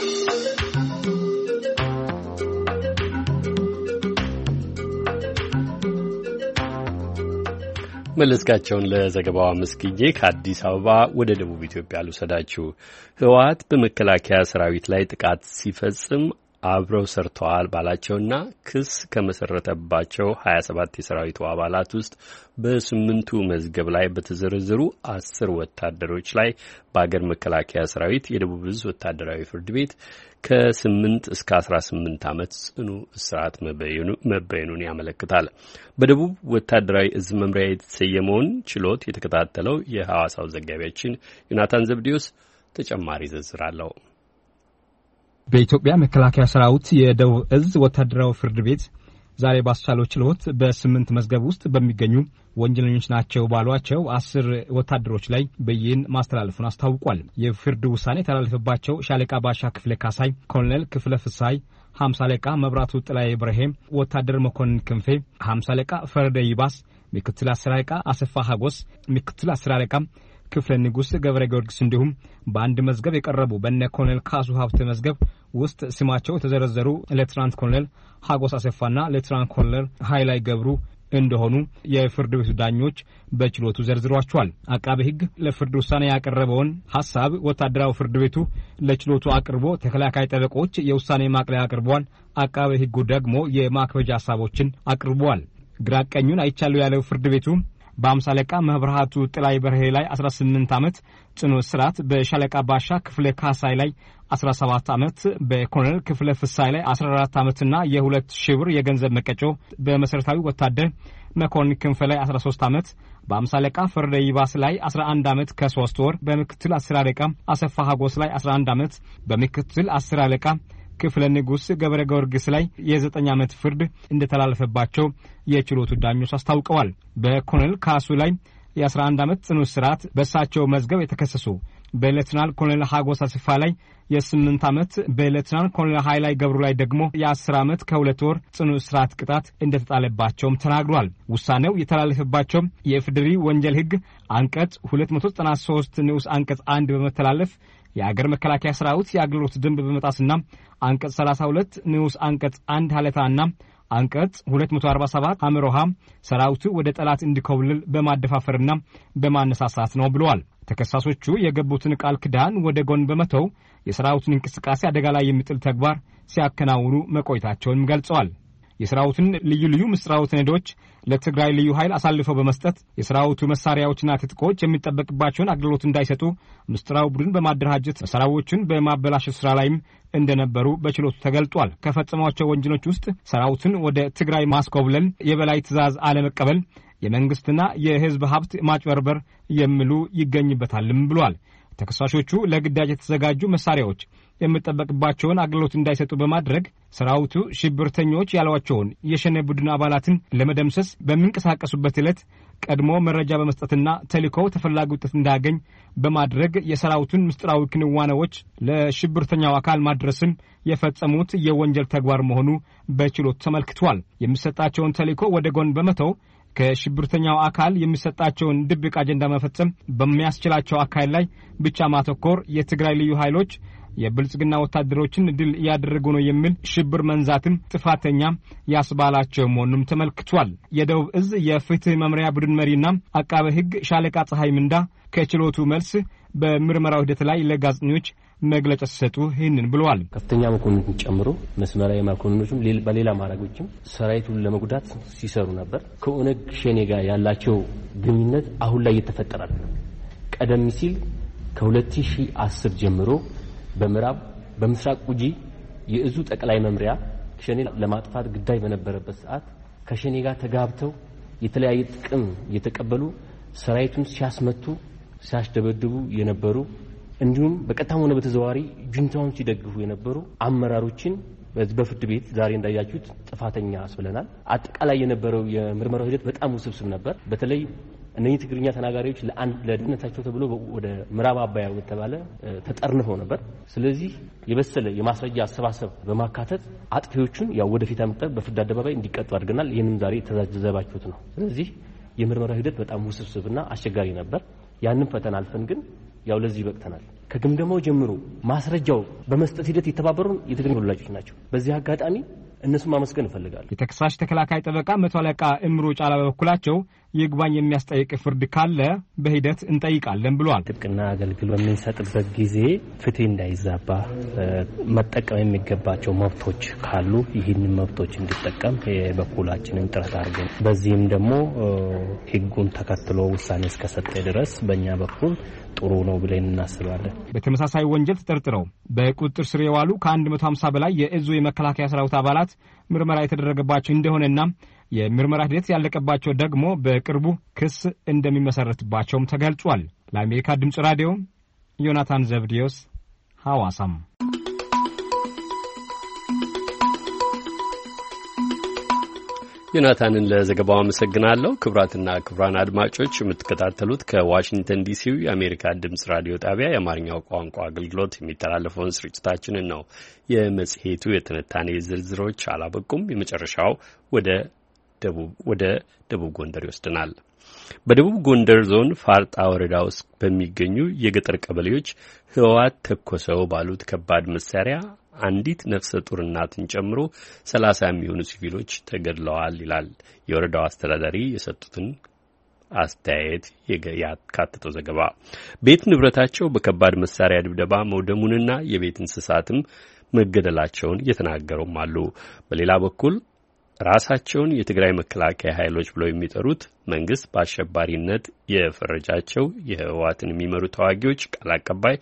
መለስካቸውን ለዘገባው አመስግኜ ከአዲስ አበባ ወደ ደቡብ ኢትዮጵያ ልውሰዳችሁ። ህወሓት በመከላከያ ሰራዊት ላይ ጥቃት ሲፈጽም አብረው ሰርተዋል ባላቸውና ክስ ከመሰረተባቸው ሀያ ሰባት የሰራዊቱ አባላት ውስጥ በስምንቱ መዝገብ ላይ በተዘረዘሩ አስር ወታደሮች ላይ በአገር መከላከያ ሰራዊት የደቡብ ዕዝ ወታደራዊ ፍርድ ቤት ከስምንት እስከ አስራ ስምንት ዓመት ጽኑ እስራት መበየኑን ያመለክታል። በደቡብ ወታደራዊ ዕዝ መምሪያ የተሰየመውን ችሎት የተከታተለው የሐዋሳው ዘጋቢያችን ዮናታን ዘብዲዮስ ተጨማሪ ዝርዝር አለው። በኢትዮጵያ መከላከያ ሰራዊት የደቡብ ዕዝ ወታደራዊ ፍርድ ቤት ዛሬ ባስቻለው ችሎት በስምንት መዝገብ ውስጥ በሚገኙ ወንጀለኞች ናቸው ባሏቸው አስር ወታደሮች ላይ ብይን ማስተላለፉን አስታውቋል። የፍርድ ውሳኔ የተላለፈባቸው ሻለቃ ባሻ ክፍለ ካሳይ፣ ኮሎኔል ክፍለ ፍሳይ፣ ሀምሳ አለቃ መብራቱ ጥላዬ ብርሄ፣ ወታደር መኮንን ክንፌ፣ ሀምሳ አለቃ ፈረደ ይባስ፣ ምክትል አስር አለቃ አሰፋ ሀጎስ፣ ምክትል አስር አለቃ ክፍለ ንጉስ ገብረ ጊዮርጊስ እንዲሁም በአንድ መዝገብ የቀረቡ በእነ ኮሎኔል ካሱ ሀብተ መዝገብ ውስጥ ስማቸው የተዘረዘሩ ሌትናንት ኮሎኔል ሀጎስ አሰፋና ሌትናንት ኮሎኔል ሃይላይ ገብሩ እንደሆኑ የፍርድ ቤቱ ዳኞች በችሎቱ ዘርዝሯቸዋል። አቃቤ ሕግ ለፍርድ ውሳኔ ያቀረበውን ሐሳብ ወታደራዊ ፍርድ ቤቱ ለችሎቱ አቅርቦ ተከላካይ ጠበቆች የውሳኔ ማቅለያ አቅርበዋል። አቃቤ ሕጉ ደግሞ የማክበጃ ሐሳቦችን አቅርበዋል። ግራቀኙን አይቻለው ያለው ፍርድ ቤቱ በአምሳ አለቃ መብርሃቱ ጥላይ በርሄ ላይ አስራ ስምንት ዓመት ጽኑ እስራት፣ በሻለቃ ባሻ ክፍለ ካሳይ ላይ አስራ ሰባት ዓመት፣ በኮሎኔል ክፍለ ፍሳይ ላይ አስራ አራት ዓመትና የሁለት ሺህ ብር የገንዘብ መቀጮ፣ በመሰረታዊ ወታደር መኮንን ክንፈ ላይ አስራ ሶስት ዓመት፣ በአምሳ አለቃ ፈርደ ይባስ ላይ አስራ አንድ ዓመት ከሶስት ወር፣ በምክትል አስር አለቃ አሰፋ ሀጎስ ላይ አስራ አንድ ዓመት፣ በምክትል አስር አለቃ ክፍለ ንጉስ ገብረ ጊዮርጊስ ላይ የዘጠኝ ዓመት ፍርድ እንደተላለፈባቸው የችሎቱ ዳኞች አስታውቀዋል። በኮሎኔል ካሱ ላይ የአስራ አንድ ዓመት ጽኑ እስራት በእሳቸው መዝገብ የተከሰሱ በሌተናል ኮሎኔል ሀጎስ አስፋ ላይ የስምንት ዓመት በሌተናል ኮሎኔል ኃይላይ ገብሩ ላይ ደግሞ የአስር ዓመት ከሁለት ወር ጽኑ እስራት ቅጣት እንደተጣለባቸውም ተናግሯል። ውሳኔው የተላለፈባቸው የኢፌዴሪ ወንጀል ሕግ አንቀጽ ሁለት መቶ ዘጠና ሶስት ንዑስ አንቀጽ አንድ በመተላለፍ የአገር መከላከያ ሰራዊት የአገልግሎት ደንብ በመጣስና አንቀጽ ሰላሳ ሁለት ንዑስ አንቀጽ አንድ ሐለታና አንቀጽ ሁለት መቶ አርባ ሰባት አምሮሃ ሰራዊቱ ወደ ጠላት እንዲኮብልል በማደፋፈርና በማነሳሳት ነው ብለዋል። ተከሳሾቹ የገቡትን ቃል ክዳን ወደ ጎን በመተው የሰራዊቱን እንቅስቃሴ አደጋ ላይ የሚጥል ተግባር ሲያከናውኑ መቆየታቸውንም ገልጸዋል። የሰራዊቱን ልዩ ልዩ ምስጢራዊ ሰነዶች ለትግራይ ልዩ ኃይል አሳልፈው በመስጠት የሰራዊቱ መሳሪያዎችና ትጥቆች የሚጠበቅባቸውን አገልግሎት እንዳይሰጡ ምስጢራዊ ቡድን በማደራጀት መሳሪያዎችን በማበላሸት ስራ ላይም እንደነበሩ በችሎቱ ተገልጧል። ከፈጸሟቸው ወንጀሎች ውስጥ ሰራዊቱን ወደ ትግራይ ማስኮብለል፣ የበላይ ትዕዛዝ አለመቀበል፣ የመንግስትና የህዝብ ሀብት ማጭበርበር የሚሉ ይገኝበታልም ብሏል። ተከሳሾቹ ለግዳጅ የተዘጋጁ መሳሪያዎች የሚጠበቅባቸውን አገልግሎት እንዳይሰጡ በማድረግ ሰራዊቱ ሽብርተኞች ያሏቸውን የሸኔ ቡድን አባላትን ለመደምሰስ በሚንቀሳቀሱበት ዕለት ቀድሞ መረጃ በመስጠትና ተልእኮው ተፈላጊ ውጤት እንዳያገኝ በማድረግ የሰራዊቱን ምስጢራዊ ክንዋኔዎች ለሽብርተኛው አካል ማድረስን የፈጸሙት የወንጀል ተግባር መሆኑ በችሎት ተመልክቷል። የሚሰጣቸውን ተልእኮ ወደ ጎን በመተው ከሽብርተኛው አካል የሚሰጣቸውን ድብቅ አጀንዳ መፈጸም በሚያስችላቸው አካል ላይ ብቻ ማተኮር የትግራይ ልዩ ኃይሎች የብልጽግና ወታደሮችን ድል ያደረጉ ነው የሚል ሽብር መንዛትም ጥፋተኛ ያስባላቸው መሆኑም ተመልክቷል። የደቡብ እዝ የፍትህ መምሪያ ቡድን መሪና አቃቤ ሕግ ሻለቃ ፀሐይ ምንዳ ከችሎቱ መልስ በምርመራው ሂደት ላይ ለጋዜጠኞች መግለጫ ሲሰጡ ይህንን ብለዋል። ከፍተኛ መኮንኖችን ጨምሮ መስመራዊ መኮንኖችም በሌላ ማዕረጎችም ሰራዊቱን ለመጉዳት ሲሰሩ ነበር። ከኦነግ ሸኔ ጋር ያላቸው ግንኙነት አሁን ላይ እየተፈጠረ ነው። ቀደም ሲል ከሁለት ሺህ አስር ጀምሮ በምዕራብ በምስራቅ ጉጂ የእዙ ጠቅላይ መምሪያ ሸኔ ለማጥፋት ግዳይ በነበረበት ሰዓት ከሸኔ ጋር ተጋብተው የተለያየ ጥቅም እየተቀበሉ ሰራዊቱን ሲያስመቱ ሲያስደበድቡ የነበሩ እንዲሁም በቀጥታም ሆነ በተዘዋዋሪ ጁንታውን ሲደግፉ የነበሩ አመራሮችን በፍርድ ቤት ዛሬ እንዳያችሁት ጥፋተኛ አስብለናል። አጠቃላይ የነበረው የምርመራው ሂደት በጣም ውስብስብ ነበር። በተለይ እነዚህ ትግርኛ ተናጋሪዎች ለአንድ ለድነታቸው ተብሎ ወደ ምዕራብ አባያ ወተባለ ተጠርንፈው ነበር። ስለዚህ የበሰለ የማስረጃ አሰባሰብ በማካተት አጥፊዎቹን ያው ወደፊት አመጣ በፍርድ አደባባይ እንዲቀጡ አድርገናል። ይሄንም ዛሬ ተዛዘባችሁት ነው። ስለዚህ የምርመራው ሂደት በጣም ውስብስብና አስቸጋሪ ነበር። ያንን ፈተና አልፈን ግን ያው ለዚህ በቅተናል። ከግምገማው ጀምሮ ማስረጃው በመስጠት ሂደት የተባበሩን የትግርኛ ወላጆች ናቸው። በዚህ አጋጣሚ እነሱን ማመስገን እፈልጋለሁ። የተከሳሽ ተከላካይ ጠበቃ መቶ አለቃ እምሩ ጫላ በበኩላቸው ይግባኝ የሚያስጠይቅ ፍርድ ካለ በሂደት እንጠይቃለን ብለዋል። ጥብቅና አገልግሎት በምንሰጥበት ጊዜ ፍትህ እንዳይዛባ መጠቀም የሚገባቸው መብቶች ካሉ ይህንን መብቶች እንዲጠቀም የበኩላችንን ጥረት አድርገን በዚህም ደግሞ ሕጉን ተከትሎ ውሳኔ እስከሰጠ ድረስ በእኛ በኩል ጥሩ ነው ብለን እናስባለን። በተመሳሳይ ወንጀል ተጠርጥረው በቁጥጥር ስር የዋሉ ከአንድ መቶ ሃምሳ በላይ የእዙ የመከላከያ ሰራዊት አባላት ምርመራ የተደረገባቸው እንደሆነና የምርመራ ሂደት ያለቀባቸው ደግሞ በቅርቡ ክስ እንደሚመሰረትባቸውም ተገልጿል። ለአሜሪካ ድምጽ ራዲዮ ዮናታን ዘብዲዮስ ሐዋሳም። ዮናታንን ለዘገባው አመሰግናለሁ። ክቡራትና ክቡራን አድማጮች የምትከታተሉት ከዋሽንግተን ዲሲው የአሜሪካ ድምጽ ራዲዮ ጣቢያ የአማርኛው ቋንቋ አገልግሎት የሚተላለፈውን ስርጭታችንን ነው። የመጽሔቱ የትንታኔ ዝርዝሮች አላበቁም። የመጨረሻው ወደ ደቡብ ወደ ደቡብ ጎንደር ይወስደናል። በደቡብ ጎንደር ዞን ፋርጣ ወረዳ ውስጥ በሚገኙ የገጠር ቀበሌዎች ህወሓት ተኮሰው ባሉት ከባድ መሳሪያ አንዲት ነፍሰ ጡር እናትን ጨምሮ ሰላሳ የሚሆኑ ሲቪሎች ተገድለዋል ይላል የወረዳው አስተዳዳሪ የሰጡትን አስተያየት ያካተተው ዘገባ። ቤት ንብረታቸው በከባድ መሳሪያ ድብደባ መውደሙንና የቤት እንስሳትም መገደላቸውን የተናገሩም አሉ። በሌላ በኩል ራሳቸውን የትግራይ መከላከያ ኃይሎች ብለው የሚጠሩት መንግስት በአሸባሪነት የፈረጃቸው የህወሓትን የሚመሩ ተዋጊዎች ቃል አቀባይ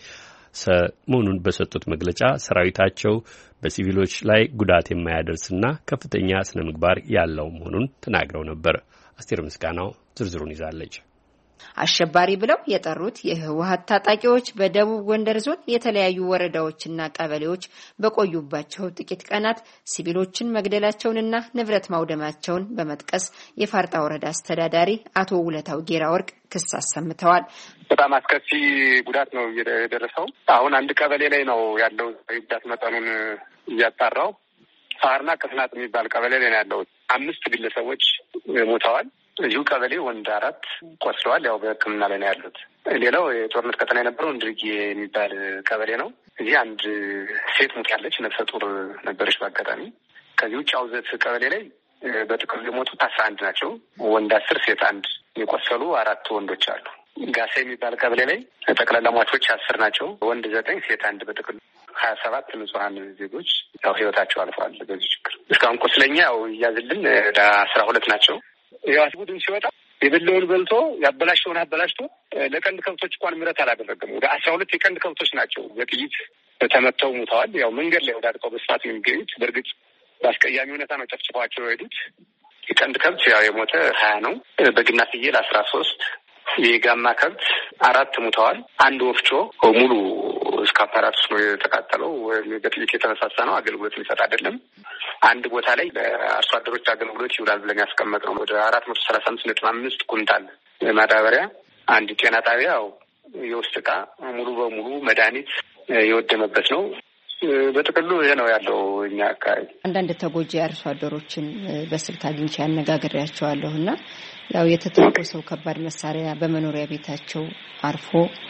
ሰሞኑን በሰጡት መግለጫ ሰራዊታቸው በሲቪሎች ላይ ጉዳት የማያደርስና ከፍተኛ ስነ ምግባር ያለው መሆኑን ተናግረው ነበር። አስቴር ምስጋናው ዝርዝሩን ይዛለች። አሸባሪ ብለው የጠሩት የህወሓት ታጣቂዎች በደቡብ ጎንደር ዞን የተለያዩ ወረዳዎችና ቀበሌዎች በቆዩባቸው ጥቂት ቀናት ሲቪሎችን መግደላቸውንና ንብረት ማውደማቸውን በመጥቀስ የፋርጣ ወረዳ አስተዳዳሪ አቶ ውለታው ጌራ ወርቅ ክስ አሰምተዋል። በጣም አስከፊ ጉዳት ነው የደረሰው። አሁን አንድ ቀበሌ ላይ ነው ያለው ጉዳት መጠኑን እያጣራው። ሳርና ቅስናት የሚባል ቀበሌ ላይ ነው ያለው። አምስት ግለሰቦች ሞተዋል። እዚሁ ቀበሌ ወንድ አራት ቆስለዋል። ያው በሕክምና ላይ ነው ያሉት። ሌላው የጦርነት ቀጠና የነበረው እንድርጌ የሚባል ቀበሌ ነው። እዚህ አንድ ሴት ሞታለች፣ ነፍሰ ጡር ነበረች በአጋጣሚ። ከዚህ ውጭ አውዘት ቀበሌ ላይ በጥቅሉ የሞቱት አስራ አንድ ናቸው። ወንድ አስር ሴት አንድ፣ የቆሰሉ አራት ወንዶች አሉ። ጋሳ የሚባል ቀበሌ ላይ ጠቅላላ ሟቾች አስር ናቸው። ወንድ ዘጠኝ ሴት አንድ፣ በጥቅሉ ሀያ ሰባት ንጹሐን ዜጎች ያው ህይወታቸው አልፏል በዚህ ችግር። እስካሁን ቁስለኛ ያው እያዝልን ወደ አስራ ሁለት ናቸው። የዋስ ቡድን ሲወጣ የበለውን በልቶ ያበላሸውን አበላሽቶ ለቀንድ ከብቶች እንኳን ምረት አላደረገም። ወደ አስራ ሁለት የቀንድ ከብቶች ናቸው በጥይት ተመተው ሞተዋል። ያው መንገድ ላይ ወዳድቀው በስፋት ነው የሚገኙት። በእርግጥ በአስቀያሚ ሁኔታ ነው ጨፍጭፈዋቸው የሄዱት። የቀንድ ከብት ያው የሞተ ሀያ ነው። በግና ፍየል አስራ ሶስት፣ የጋማ ከብት አራት ሞተዋል። አንድ ወፍጮ ሙሉ እስከ አፓራቱስ ነው የተቃጠለው። በጥይት የተነሳሳ ነው። አገልግሎት የሚሰጥ አይደለም። አንድ ቦታ ላይ ለአርሶ አደሮች አገልግሎት ይውላል ብለን ያስቀመጥነው ወደ አራት መቶ ሰላሳ አምስት ነጥብ አምስት ኩንታል ማዳበሪያ፣ አንድ ጤና ጣቢያው የውስጥ ዕቃ ሙሉ በሙሉ መድኃኒት የወደመበት ነው። በጥቅሉ ይሄ ነው ያለው እኛ አካባቢ። አንዳንድ ተጎጂ አርሶ አደሮችን በስልክ አግኝቼ ያነጋግሬያቸዋለሁ እና ያው የተተኮሰው ከባድ መሳሪያ በመኖሪያ ቤታቸው አርፎ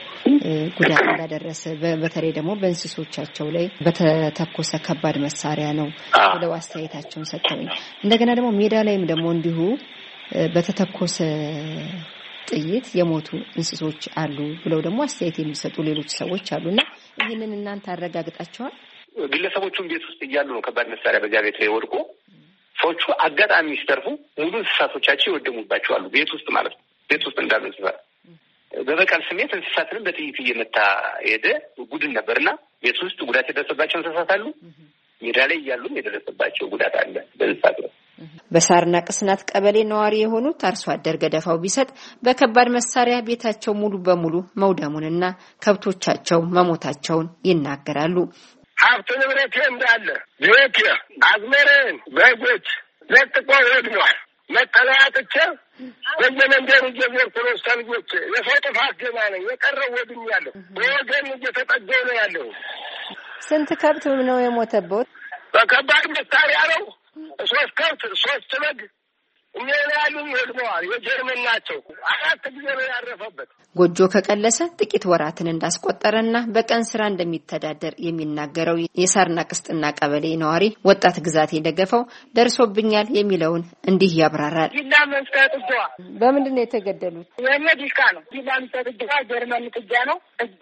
ጉዳት እንዳደረሰ በተለይ ደግሞ በእንስሶቻቸው ላይ በተተኮሰ ከባድ መሳሪያ ነው ብለው አስተያየታቸውን ሰጥተውኝ፣ እንደገና ደግሞ ሜዳ ላይም ደግሞ እንዲሁ በተተኮሰ ጥይት የሞቱ እንስሶች አሉ ብለው ደግሞ አስተያየት የሚሰጡ ሌሎች ሰዎች አሉና ይህንን እናንተ አረጋግጣቸዋል? ግለሰቦቹም ቤት ውስጥ እያሉ ነው ከባድ መሳሪያ በዚያ ቤት ላይ ወድቆ ሰዎቹ አጋጣሚ ሲተርፉ ሙሉ እንስሳቶቻቸው ይወደሙባቸዋል። ቤት ውስጥ ማለት ነው። ቤት ውስጥ እንዳሉ እንስሳት በበቀል ስሜት እንስሳትንም በጥይት እየመታ ሄደ ቡድን ነበርና ቤት ውስጥ ጉዳት የደረሰባቸው እንስሳት አሉ። ሜዳ ላይ እያሉ የደረሰባቸው ጉዳት አለ በእንስሳት ነው። በሳርና ቅስናት ቀበሌ ነዋሪ የሆኑት አርሶ አደር ገደፋው ቢሰጥ በከባድ መሳሪያ ቤታቸው ሙሉ በሙሉ መውደሙንና ከብቶቻቸው መሞታቸውን ይናገራሉ። ሀብት ንብረት እንዳለ ቤት፣ አዝመሬን፣ በጎች ለጥቆ ወድሟል። መጠለያ ጥቼ በየመንደሩ እየዞርኩ ነው። ሰልጆች የሰው ጥፋት ገና ነኝ። የቀረው ወድም ያለው በወገን እየተጠገው ነው ያለው። ስንት ከብት ነው የሞተበት? በከባድ መሳሪያ ነው። ሶስት ከብት ሶስት በግ እኛ ያሉ ይወድመዋል። የጀርመን ናቸው። አራት ጊዜ ነው ያረፈበት። ጎጆ ከቀለሰ ጥቂት ወራትን እንዳስቆጠረና በቀን ስራ እንደሚተዳደር የሚናገረው የሳርና ቅስጥና ቀበሌ ነዋሪ ወጣት ግዛት የደገፈው ደርሶብኛል የሚለውን እንዲህ ያብራራል። ዲላ መስጠት ዷ በምንድን ነው የተገደሉት? የሜዲካ ነው። ዲላ መስጠት ዷ ጀርመን ጥጃ ነው። እጆ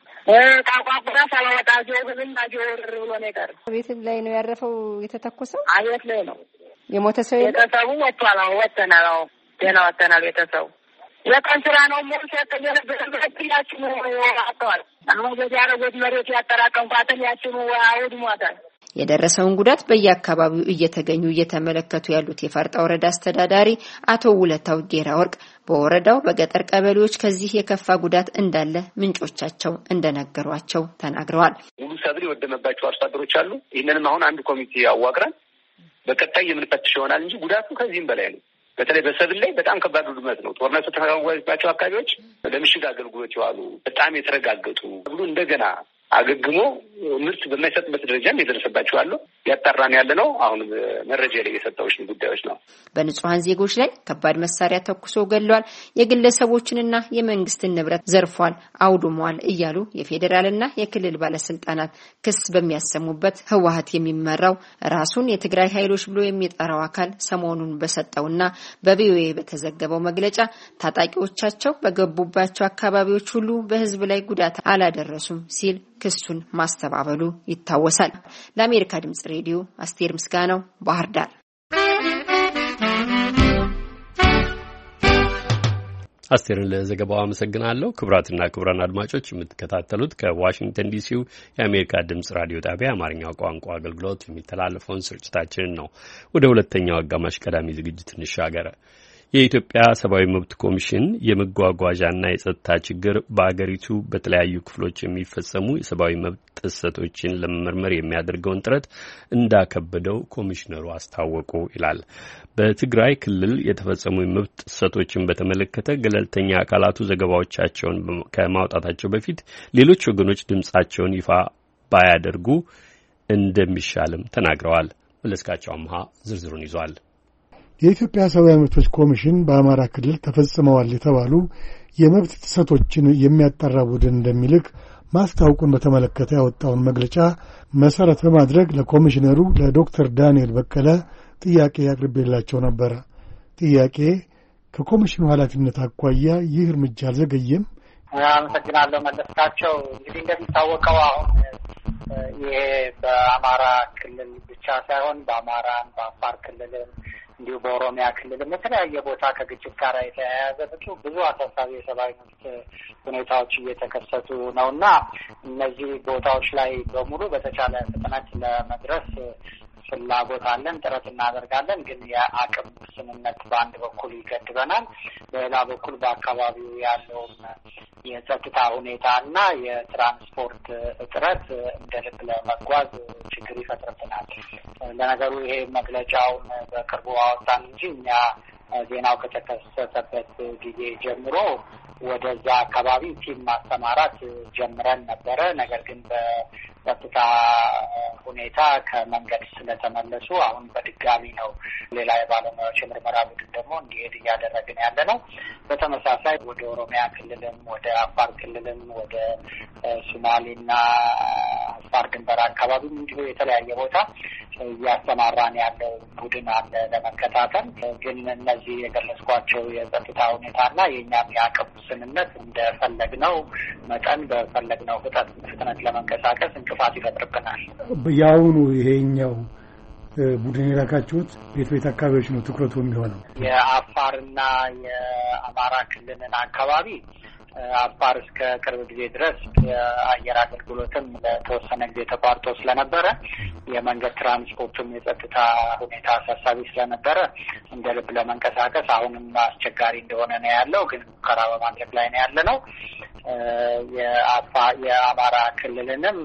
ታቋቁራ ሳላወጣ ጆብን አጆር ብሎ ነው የቀረው። ቤት ላይ ነው ያረፈው የተተኮሰው? አቤት ላይ ነው። የሞተ ሰው የለም? ቤተሰቡ ወጥቷል። አሁን ወጥተናል። አሁን ገና ወጥተናል። ቤተሰቡ የቀን ስራ ነው። ሞት ያተገለበለበት ያችኑ ያተዋል። አሁን በዚያ ረጎት መሬት ያጠራቀምኳትን ያችኑ አውድሟታል። የደረሰውን ጉዳት በየአካባቢው እየተገኙ እየተመለከቱ ያሉት የፋርጣ ወረዳ አስተዳዳሪ አቶ ውለታው ጌራ ወርቅ በወረዳው በገጠር ቀበሌዎች ከዚህ የከፋ ጉዳት እንዳለ ምንጮቻቸው እንደነገሯቸው ተናግረዋል። ሙሉ ሰብል የወደመባቸው አርሶ አደሮች አሉ። ይህንንም አሁን አንድ ኮሚቴ አዋቅረን በቀጣይ የምንፈትሽ ይሆናል እንጂ ጉዳቱ ከዚህም በላይ ነው። በተለይ በሰብል ላይ በጣም ከባድ ውድመት ነው። ጦርነቱ ተፈራዋይባቸው አካባቢዎች ለምሽግ አገልግሎት የዋሉ በጣም የተረጋገጡ ብሉ እንደገና አገግሞ ምርት በማይሰጥበት ደረጃ የደረሰባቸው አሉ። ያጣራን ያለ ነው። አሁን መረጃ ላይ የሰጠውሽ ጉዳዮች ነው። በንጹሃን ዜጎች ላይ ከባድ መሳሪያ ተኩሶ ገድሏል፣ የግለሰቦችንና የመንግስትን ንብረት ዘርፏል፣ አውድሟል እያሉ የፌዴራልና የክልል ባለስልጣናት ክስ በሚያሰሙበት ህወሓት የሚመራው ራሱን የትግራይ ኃይሎች ብሎ የሚጠራው አካል ሰሞኑን በሰጠውና በቪኦኤ በተዘገበው መግለጫ ታጣቂዎቻቸው በገቡባቸው አካባቢዎች ሁሉ በህዝብ ላይ ጉዳት አላደረሱም ሲል ክሱን ማስተባበሉ ይታወሳል። ለአሜሪካ ድምጽ ሬዲዮ አስቴር ምስጋናው ባህር ዳር። አስቴርን ለዘገባው አመሰግናለሁ። ክቡራትና ክቡራን አድማጮች የምትከታተሉት ከዋሽንግተን ዲሲው የአሜሪካ ድምጽ ራዲዮ ጣቢያ አማርኛው ቋንቋ አገልግሎት የሚተላለፈውን ስርጭታችንን ነው። ወደ ሁለተኛው አጋማሽ ቀዳሚ ዝግጅት እንሻገር። የኢትዮጵያ ሰብአዊ መብት ኮሚሽን የመጓጓዣና የጸጥታ ችግር በአገሪቱ በተለያዩ ክፍሎች የሚፈጸሙ የሰብአዊ መብት ጥሰቶችን ለመመርመር የሚያደርገውን ጥረት እንዳከበደው ኮሚሽነሩ አስታወቁ ይላል። በትግራይ ክልል የተፈጸሙ የመብት ጥሰቶችን በተመለከተ ገለልተኛ አካላቱ ዘገባዎቻቸውን ከማውጣታቸው በፊት ሌሎች ወገኖች ድምጻቸውን ይፋ ባያደርጉ እንደሚሻልም ተናግረዋል። መለስካቸው አምሃ ዝርዝሩን ይዟል። የኢትዮጵያ ሰብአዊ መብቶች ኮሚሽን በአማራ ክልል ተፈጽመዋል የተባሉ የመብት ጥሰቶችን የሚያጣራ ቡድን እንደሚልክ ማስታወቁን በተመለከተ ያወጣውን መግለጫ መሰረት በማድረግ ለኮሚሽነሩ ለዶክተር ዳንኤል በቀለ ጥያቄ አቅርቤላቸው ነበር። ጥያቄ ከኮሚሽኑ ኃላፊነት አኳያ ይህ እርምጃ አልዘገየም? አመሰግናለሁ መለስካቸው። እንግዲህ እንደሚታወቀው አሁን ይሄ በአማራ ክልል ብቻ ሳይሆን በአማራን በአፋር ክልልም እንዲሁ በኦሮሚያ ክልልም የተለያየ ቦታ ከግጭት ጋር የተያያዘ ብዙ ብዙ አሳሳቢ የሰብአዊ መብት ሁኔታዎች እየተከሰቱ ነው እና እነዚህ ቦታዎች ላይ በሙሉ በተቻለ ፍጥነት ለመድረስ ፍላጎት አለን፣ ጥረት እናደርጋለን። ግን የአቅም ውስንነት በአንድ በኩል ይገድበናል፣ በሌላ በኩል በአካባቢው ያለውን የጸጥታ ሁኔታ እና የትራንስፖርት እጥረት እንደ ልብ ለመጓዝ ችግር ይፈጥርብናል። ለነገሩ ይሄ መግለጫውን በቅርቡ አወጣን እንጂ እኛ ዜናው ከተከሰተበት ጊዜ ጀምሮ ወደዛ አካባቢ ቲም ማሰማራት ጀምረን ነበረ። ነገር ግን በጸጥታ ሁኔታ ከመንገድ ስለተመለሱ አሁን በድጋሚ ነው ሌላ የባለሙያዎች የምርመራ ቡድን ደግሞ እንዲሄድ እያደረግን ያለ ነው። በተመሳሳይ ወደ ኦሮሚያ ክልልም ወደ አፋር ክልልም ወደ ሶማሌና አፋር ድንበር አካባቢም እንዲሁ የተለያየ ቦታ እያሰማራን ያለው ቡድን አለ ለመከታተል። ግን እነዚህ የገለጽኳቸው የጸጥታ ሁኔታና የእኛም የአቅም ውስንነት እንደፈለግነው መጠን በፈለግነው ፍጥነት ለመንቀሳቀስ እንቅፋት ይፈጥርብናል። የአሁኑ ይሄኛው ቡድን የላካችሁት ቤት ቤት አካባቢዎች ነው ትኩረቱ የሚሆነው? የአፋርና የአማራ ክልልን አካባቢ አፋር እስከ ቅርብ ጊዜ ድረስ የአየር አገልግሎትም ለተወሰነ ጊዜ ተቋርጦ ስለነበረ የመንገድ ትራንስፖርቱም የጸጥታ ሁኔታ አሳሳቢ ስለነበረ እንደ ልብ ለመንቀሳቀስ አሁንም አስቸጋሪ እንደሆነ ነው ያለው። ግን ሙከራ በማድረግ ላይ ነው ያለ ነው። የአፋ የአማራ ክልልንም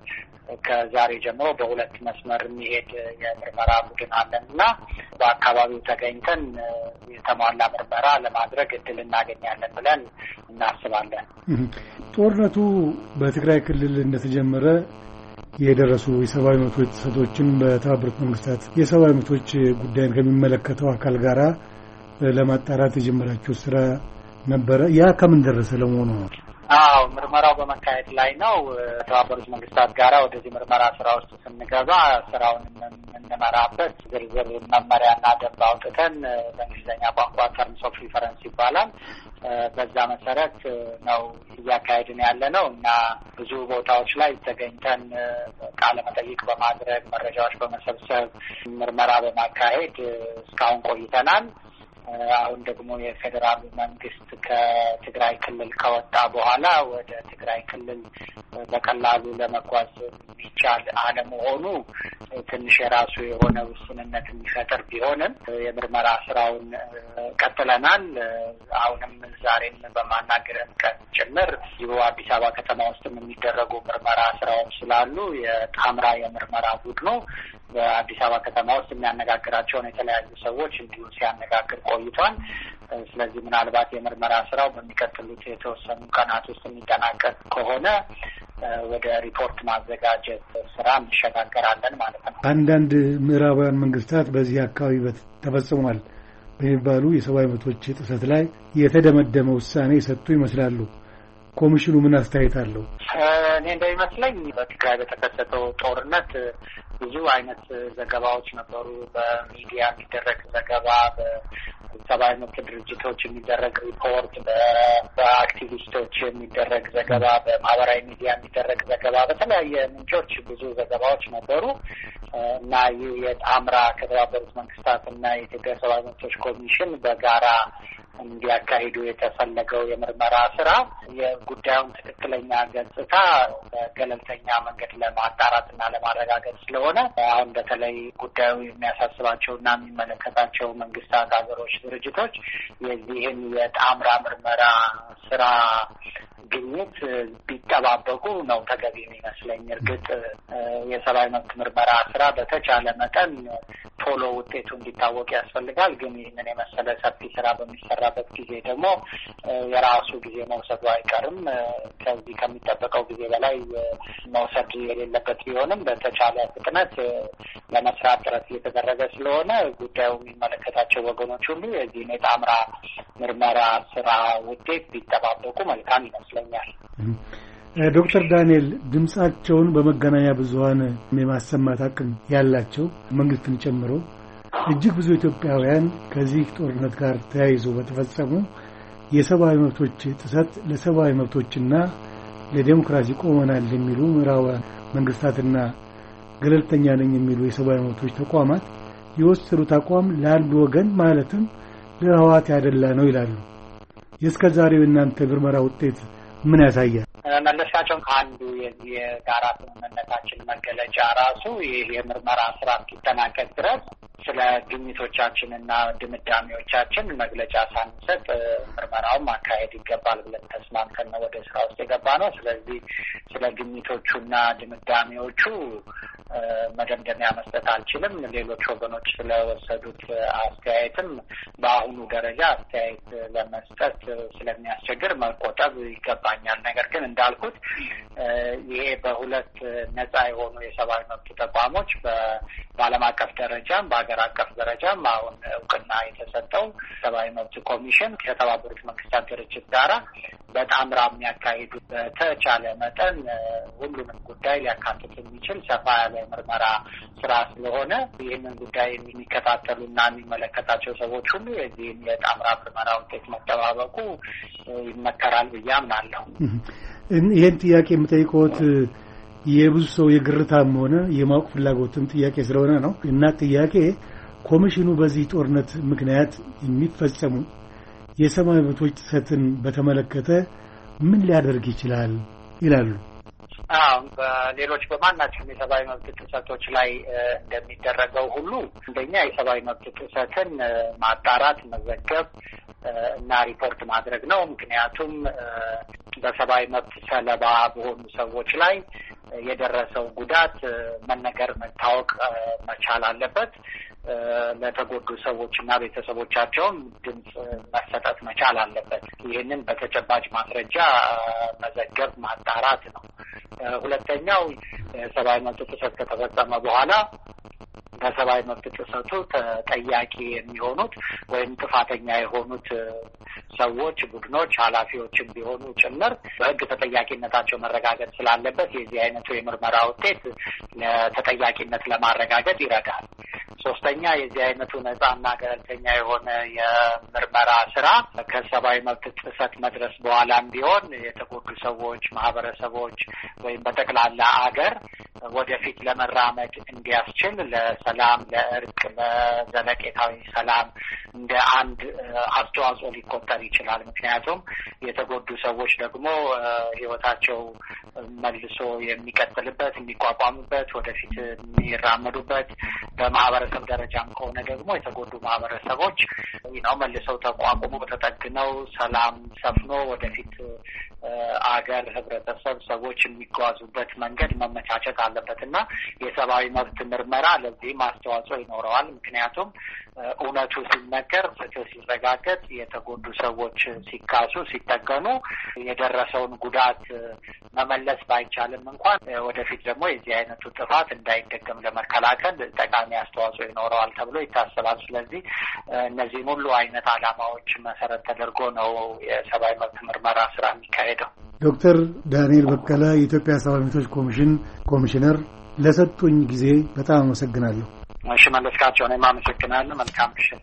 ከዛሬ ጀምሮ በሁለት መስመር የሚሄድ የምርመራ ቡድን አለን እና በአካባቢው ተገኝተን የተሟላ ምርመራ ለማድረግ እድል እናገኛለን ብለን እናስባለን። ጦርነቱ በትግራይ ክልል እንደተጀመረ የደረሱ የሰብአዊ መብቶች ጥሰቶችን በተባበሩት መንግስታት የሰብአዊ መብቶች ጉዳይን ከሚመለከተው አካል ጋራ ለማጣራት የጀመራችሁ ስራ ነበረ። ያ ከምን ደረሰ ለመሆኑ? አዎ ምርመራው በመካሄድ ላይ ነው። የተባበሩት መንግስታት ጋራ ወደዚህ ምርመራ ስራ ውስጥ ስንገባ ስራውን የምንመራበት ዝርዝር መመሪያና ደንብ አውጥተን በእንግሊዝኛ ቋንቋ ተርምስ ኦፍ ሪፈረንስ ይባላል። በዛ መሰረት ነው እያካሄድን ያለ ነው እና ብዙ ቦታዎች ላይ ተገኝተን ቃለ መጠይቅ በማድረግ መረጃዎች በመሰብሰብ ምርመራ በማካሄድ እስካሁን ቆይተናል። አሁን ደግሞ የፌዴራሉ መንግስት ከትግራይ ክልል ከወጣ በኋላ ወደ ትግራይ ክልል በቀላሉ ለመጓዝ የሚቻል አለመሆኑ ትንሽ የራሱ የሆነ ውስንነት የሚፈጥር ቢሆንም የምርመራ ስራውን ቀጥለናል። አሁንም ዛሬም በማናገረን ቀን ጭምር ይኸው አዲስ አበባ ከተማ ውስጥም የሚደረጉ ምርመራ ስራዎች ስላሉ የጣምራ የምርመራ ቡድኑ በአዲስ አበባ ከተማ ውስጥ የሚያነጋግራቸውን የተለያዩ ሰዎች እንዲሁ ሲያነጋግር ቆይቷል። ስለዚህ ምናልባት የምርመራ ስራው በሚቀጥሉት የተወሰኑ ቀናት ውስጥ የሚጠናቀቅ ከሆነ ወደ ሪፖርት ማዘጋጀት ስራ እንሸጋገራለን ማለት ነው። አንዳንድ ምዕራባውያን መንግስታት በዚህ አካባቢ ተፈጽሟል በሚባሉ የሰብአዊ መብቶች ጥሰት ላይ የተደመደመ ውሳኔ የሰጡ ይመስላሉ። ኮሚሽኑ ምን አስተያየት አለው? እኔ እንደሚመስለኝ በትግራይ በተከሰተው ጦርነት ብዙ አይነት ዘገባዎች ነበሩ። በሚዲያ የሚደረግ ዘገባ፣ በሰብአዊ መብት ድርጅቶች የሚደረግ ሪፖርት፣ በአክቲቪስቶች የሚደረግ ዘገባ፣ በማህበራዊ ሚዲያ የሚደረግ ዘገባ፣ በተለያየ ምንጮች ብዙ ዘገባዎች ነበሩ እና ይህ የጣምራ ከተባበሩት መንግስታት እና የኢትዮጵያ ሰብአዊ መብቶች ኮሚሽን በጋራ እንዲያካሂዱ የተፈለገው የምርመራ ስራ የጉዳዩን ትክክለኛ ገጽታ በገለልተኛ መንገድ ለማጣራት እና ለማረጋገጥ ስለሆነ አሁን በተለይ ጉዳዩ የሚያሳስባቸውና የሚመለከታቸው መንግስታት፣ ሀገሮች፣ ድርጅቶች የዚህን የጣምራ ምርመራ ስራ ግኝት ቢጠባበቁ ነው ተገቢ የሚመስለኝ። እርግጥ የሰብአዊ መብት ምርመራ ስራ በተቻለ መጠን ቶሎ ውጤቱ እንዲታወቅ ያስፈልጋል። ግን ይህንን የመሰለ ሰፊ ስራ በሚሰራበት ጊዜ ደግሞ የራሱ ጊዜ መውሰዱ አይቀርም። ከዚህ ከሚጠበቀው ጊዜ በላይ መውሰድ የሌለበት ቢሆንም በተቻለ ፍጥነት ለመስራት ጥረት እየተደረገ ስለሆነ ጉዳዩ የሚመለከታቸው ወገኖች ሁሉ የዚህን የጣምራ ምርመራ ስራ ውጤት ቢጠባበቁ መልካም ይመስለኛል። ዶክተር ዳንኤል ድምጻቸውን በመገናኛ ብዙሃን የማሰማት አቅም ያላቸው መንግስትን ጨምሮ እጅግ ብዙ ኢትዮጵያውያን ከዚህ ጦርነት ጋር ተያይዞ በተፈጸሙ የሰብአዊ መብቶች ጥሰት ለሰብአዊ መብቶችና ለዲሞክራሲ ቆመናል የሚሉ ምዕራባውያን መንግስታትና ገለልተኛ ነኝ የሚሉ የሰብአዊ መብቶች ተቋማት የወሰዱት አቋም ለአንድ ወገን ማለትም ለህወሓት ያደላ ነው ይላሉ። የእስከዛሬው እናንተ ምርመራ ውጤት ምን ያሳያል? መለሻቸው ከአንዱ የጋራ ስምምነታችን መገለጫ ራሱ ይህ የምርመራ ስራ እስኪጠናቀቅ ድረስ ስለ ግኝቶቻችንና ድምዳሜዎቻችን መግለጫ ሳንሰጥ ምርመራውን ማካሄድ ይገባል ብለን ተስማምተን ወደ ስራ ውስጥ የገባ ነው። ስለዚህ ስለ ግኝቶቹና ድምዳሜዎቹ መደምደሚያ መስጠት አልችልም። ሌሎች ወገኖች ስለወሰዱት አስተያየትም በአሁኑ ደረጃ አስተያየት ለመስጠት ስለሚያስቸግር መቆጠብ ይገባኛል። ነገር ግን እንዳልኩት ይሄ በሁለት ነጻ የሆኑ የሰብአዊ መብት ተቋሞች በዓለም አቀፍ ደረጃም በሀገር አቀፍ ደረጃም አሁን እውቅና የተሰጠው ሰብአዊ መብት ኮሚሽን ከተባበሩት መንግስታት ድርጅት ጋራ በጣምራ የሚያካሂዱ በተቻለ መጠን ሁሉንም ጉዳይ ሊያካትት የሚችል ሰፋ ያለ ምርመራ ስራ ስለሆነ ይህንን ጉዳይ የሚከታተሉና የሚመለከታቸው ሰዎች ሁሉ የዚህን የጣምራ ምርመራ ውጤት መጠባበቁ ይመከራል ብዬ አምናለሁ። ይህን ጥያቄ የምጠይቀዎት የብዙ ሰው የግርታም ሆነ የማወቅ ፍላጎትም ጥያቄ ስለሆነ ነው እና ጥያቄ ኮሚሽኑ በዚህ ጦርነት ምክንያት የሚፈጸሙ የሰብአዊ መብቶች ጥሰትን በተመለከተ ምን ሊያደርግ ይችላል ይላሉ? አዎ በሌሎች በማናቸውም የሰብአዊ መብት ጥሰቶች ላይ እንደሚደረገው ሁሉ አንደኛ የሰብአዊ መብት ጥሰትን ማጣራት፣ መዘገብ እና ሪፖርት ማድረግ ነው። ምክንያቱም በሰብአዊ መብት ሰለባ በሆኑ ሰዎች ላይ የደረሰው ጉዳት መነገር መታወቅ መቻል አለበት። ለተጎዱ ሰዎች እና ቤተሰቦቻቸውም ድምጽ መሰጠት መቻል አለበት። ይህንን በተጨባጭ ማስረጃ መዘገብ ማጣራት ነው። ሁለተኛው ሰብአዊ መብት ጥሰት ከተፈጸመ በኋላ በሰብአዊ መብት ጥሰቱ ተጠያቂ የሚሆኑት ወይም ጥፋተኛ የሆኑት ሰዎች፣ ቡድኖች፣ ኃላፊዎችም ቢሆኑ ጭምር በሕግ ተጠያቂነታቸው መረጋገጥ ስላለበት የዚህ አይነቱ የምርመራ ውጤት ለተጠያቂነት ለማረጋገጥ ይረዳል። ሶስተኛ የዚህ አይነቱ ነጻና ገለልተኛ የሆነ የምርመራ ስራ ከሰብአዊ መብት ጥሰት መድረስ በኋላም ቢሆን የተጎዱ ሰዎች፣ ማህበረሰቦች ወይም በጠቅላላ አገር ወደፊት ለመራመድ እንዲያስችል ለሰላም፣ ለእርቅ፣ ለዘለቄታዊ ሰላም እንደ አንድ አስተዋጽኦ ሊቆጠር ይችላል። ምክንያቱም የተጎዱ ሰዎች ደግሞ ህይወታቸው መልሶ የሚቀጥልበት፣ የሚቋቋሙበት፣ ወደፊት የሚራመዱበት በማህበረሰብ በማህበረሰብ ደረጃም ከሆነ ደግሞ የተጎዱ ማህበረሰቦች ነው መልሰው ተቋቁሞ ተጠግነው ሰላም ሰፍኖ ወደፊት አገር ህብረተሰብ ሰዎች የሚጓዙበት መንገድ መመቻቸት አለበትና የሰብአዊ መብት ምርመራ ለዚህ ማስተዋጽኦ ይኖረዋል። ምክንያቱም እውነቱ ሲነገር፣ ፍትህ ሲረጋገጥ፣ የተጎዱ ሰዎች ሲካሱ ሲጠገኑ የደረሰውን ጉዳት መመለስ ባይቻልም እንኳን ወደፊት ደግሞ የዚህ አይነቱ ጥፋት እንዳይደገም ለመከላከል ጠቃሚ አስተዋጽኦ ይኖረዋል ተብሎ ይታሰባል። ስለዚህ እነዚህ ሁሉ አይነት ዓላማዎች መሰረት ተደርጎ ነው የሰብአዊ መብት ምርመራ ስራ የሚካሄደው። ዶክተር ዳንኤል በቀለ የኢትዮጵያ ሰብአዊ መብቶች ኮሚሽን ኮሚሽነር ለሰጡኝ ጊዜ በጣም አመሰግናለሁ። እሺ መለስካቸው፣ እኔም አመሰግናለሁ። መልካም ምሽት።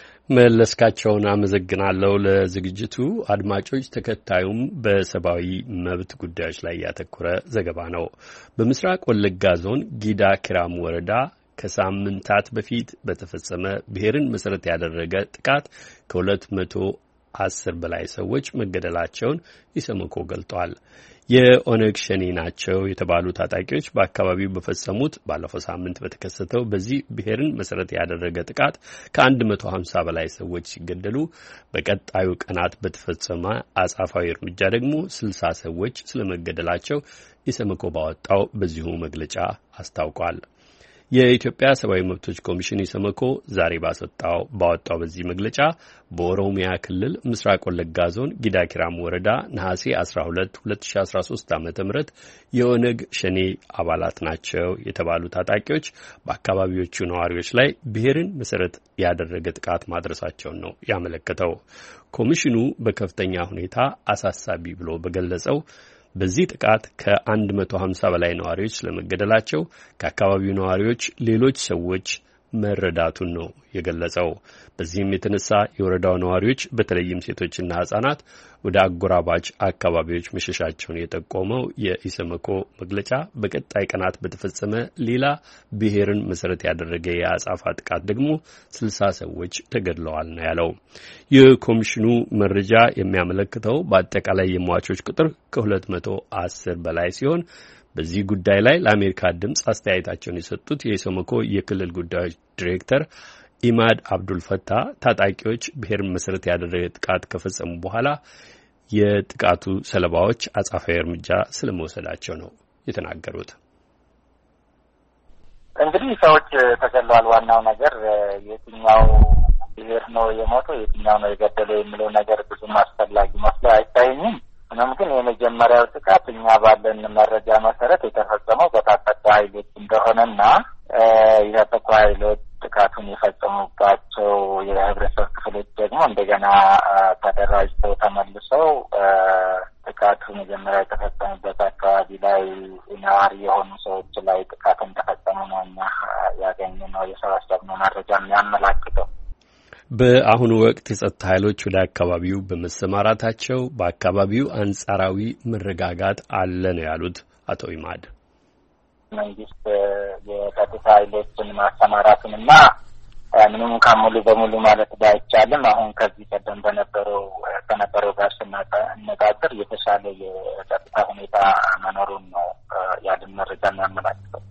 መለስካቸውን አመሰግናለሁ ለዝግጅቱ። አድማጮች፣ ተከታዩም በሰብአዊ መብት ጉዳዮች ላይ ያተኮረ ዘገባ ነው። በምስራቅ ወለጋ ዞን ጊዳ ኪራም ወረዳ ከሳምንታት በፊት በተፈጸመ ብሔርን መሰረት ያደረገ ጥቃት ከሁለት መቶ አስር በላይ ሰዎች መገደላቸውን ኢሰመኮ ገልጧል። የኦነግ ሸኔ ናቸው የተባሉ ታጣቂዎች በአካባቢው በፈጸሙት ባለፈው ሳምንት በተከሰተው በዚህ ብሔርን መሰረት ያደረገ ጥቃት ከአንድ መቶ ሀምሳ በላይ ሰዎች ሲገደሉ በቀጣዩ ቀናት በተፈጸመ አጻፋዊ እርምጃ ደግሞ ስልሳ ሰዎች ስለመገደላቸው ኢሰመኮ ባወጣው በዚሁ መግለጫ አስታውቋል። የኢትዮጵያ ሰብአዊ መብቶች ኮሚሽን ኢሰመኮ ዛሬ ባሰጣው ባወጣው በዚህ መግለጫ በኦሮሚያ ክልል ምስራቅ ወለጋ ዞን ጊዳ ኪራም ወረዳ ነሐሴ አስራ ሁለት ሁለት ሺህ አስራ ሶስት ዓመተ ምህረት የኦነግ ሸኔ አባላት ናቸው የተባሉ ታጣቂዎች በአካባቢዎቹ ነዋሪዎች ላይ ብሔርን መሰረት ያደረገ ጥቃት ማድረሳቸውን ነው ያመለከተው። ኮሚሽኑ በከፍተኛ ሁኔታ አሳሳቢ ብሎ በገለጸው በዚህ ጥቃት ከአንድ መቶ ሀምሳ በላይ ነዋሪዎች ስለመገደላቸው ከአካባቢው ነዋሪዎች ሌሎች ሰዎች መረዳቱን ነው የገለጸው። በዚህም የተነሳ የወረዳው ነዋሪዎች በተለይም ሴቶችና ህጻናት ወደ አጎራባች አካባቢዎች መሸሻቸውን የጠቆመው የኢሰመኮ መግለጫ በቀጣይ ቀናት በተፈጸመ ሌላ ብሔርን መሰረት ያደረገ የአጻፋ ጥቃት ደግሞ ስልሳ ሰዎች ተገድለዋል ነው ያለው። የኮሚሽኑ መረጃ የሚያመለክተው በአጠቃላይ የሟቾች ቁጥር ከሁለት መቶ አስር በላይ ሲሆን በዚህ ጉዳይ ላይ ለአሜሪካ ድምጽ አስተያየታቸውን የሰጡት የኢሰመኮ የክልል ጉዳዮች ዲሬክተር ኢማድ አብዱል ፈታ ታጣቂዎች ብሔር መሰረት ያደረገ ጥቃት ከፈጸሙ በኋላ የጥቃቱ ሰለባዎች አጻፋዊ እርምጃ ስለመውሰዳቸው ነው የተናገሩት። እንግዲህ ሰዎች ተገለዋል። ዋናው ነገር የትኛው ብሔር ነው የሞተው የትኛው ነው የገደለው የሚለው ነገር ብዙም አስፈላጊ መስሎ አይታየኝም። ሆኖም ግን የመጀመሪያው ጥቃት እኛ ባለን መረጃ መሰረት የተፈጸመው በታጠቁ ኃይሎች እንደሆነና የታጠቁ ኃይሎች ጥቃቱን የፈጸሙባቸው የህብረተሰብ ክፍሎች ደግሞ እንደገና ተደራጅተው ተመልሰው ጥቃቱ መጀመሪያ የተፈጸመበት አካባቢ ላይ ነዋሪ የሆኑ ሰዎች ላይ ጥቃት እንደፈጸሙ ነው እኛ ያገኘነው የሰበሰብነው መረጃ የሚያመላክተው። በአሁኑ ወቅት የጸጥታ ኃይሎች ወደ አካባቢው በመሰማራታቸው በአካባቢው አንጻራዊ መረጋጋት አለ ነው ያሉት አቶ ኢማድ። መንግስት የጸጥታ ኃይሎችን ማሰማራቱንና ምንም ከሙሉ በሙሉ ማለት ባይቻልም አሁን ከዚህ ቀደም በነበረው ከነበረው ጋር ስናነጻጽር የተሻለ የጸጥታ ሁኔታ መኖሩን ነው ያለን መረጃ የሚያመላክተው።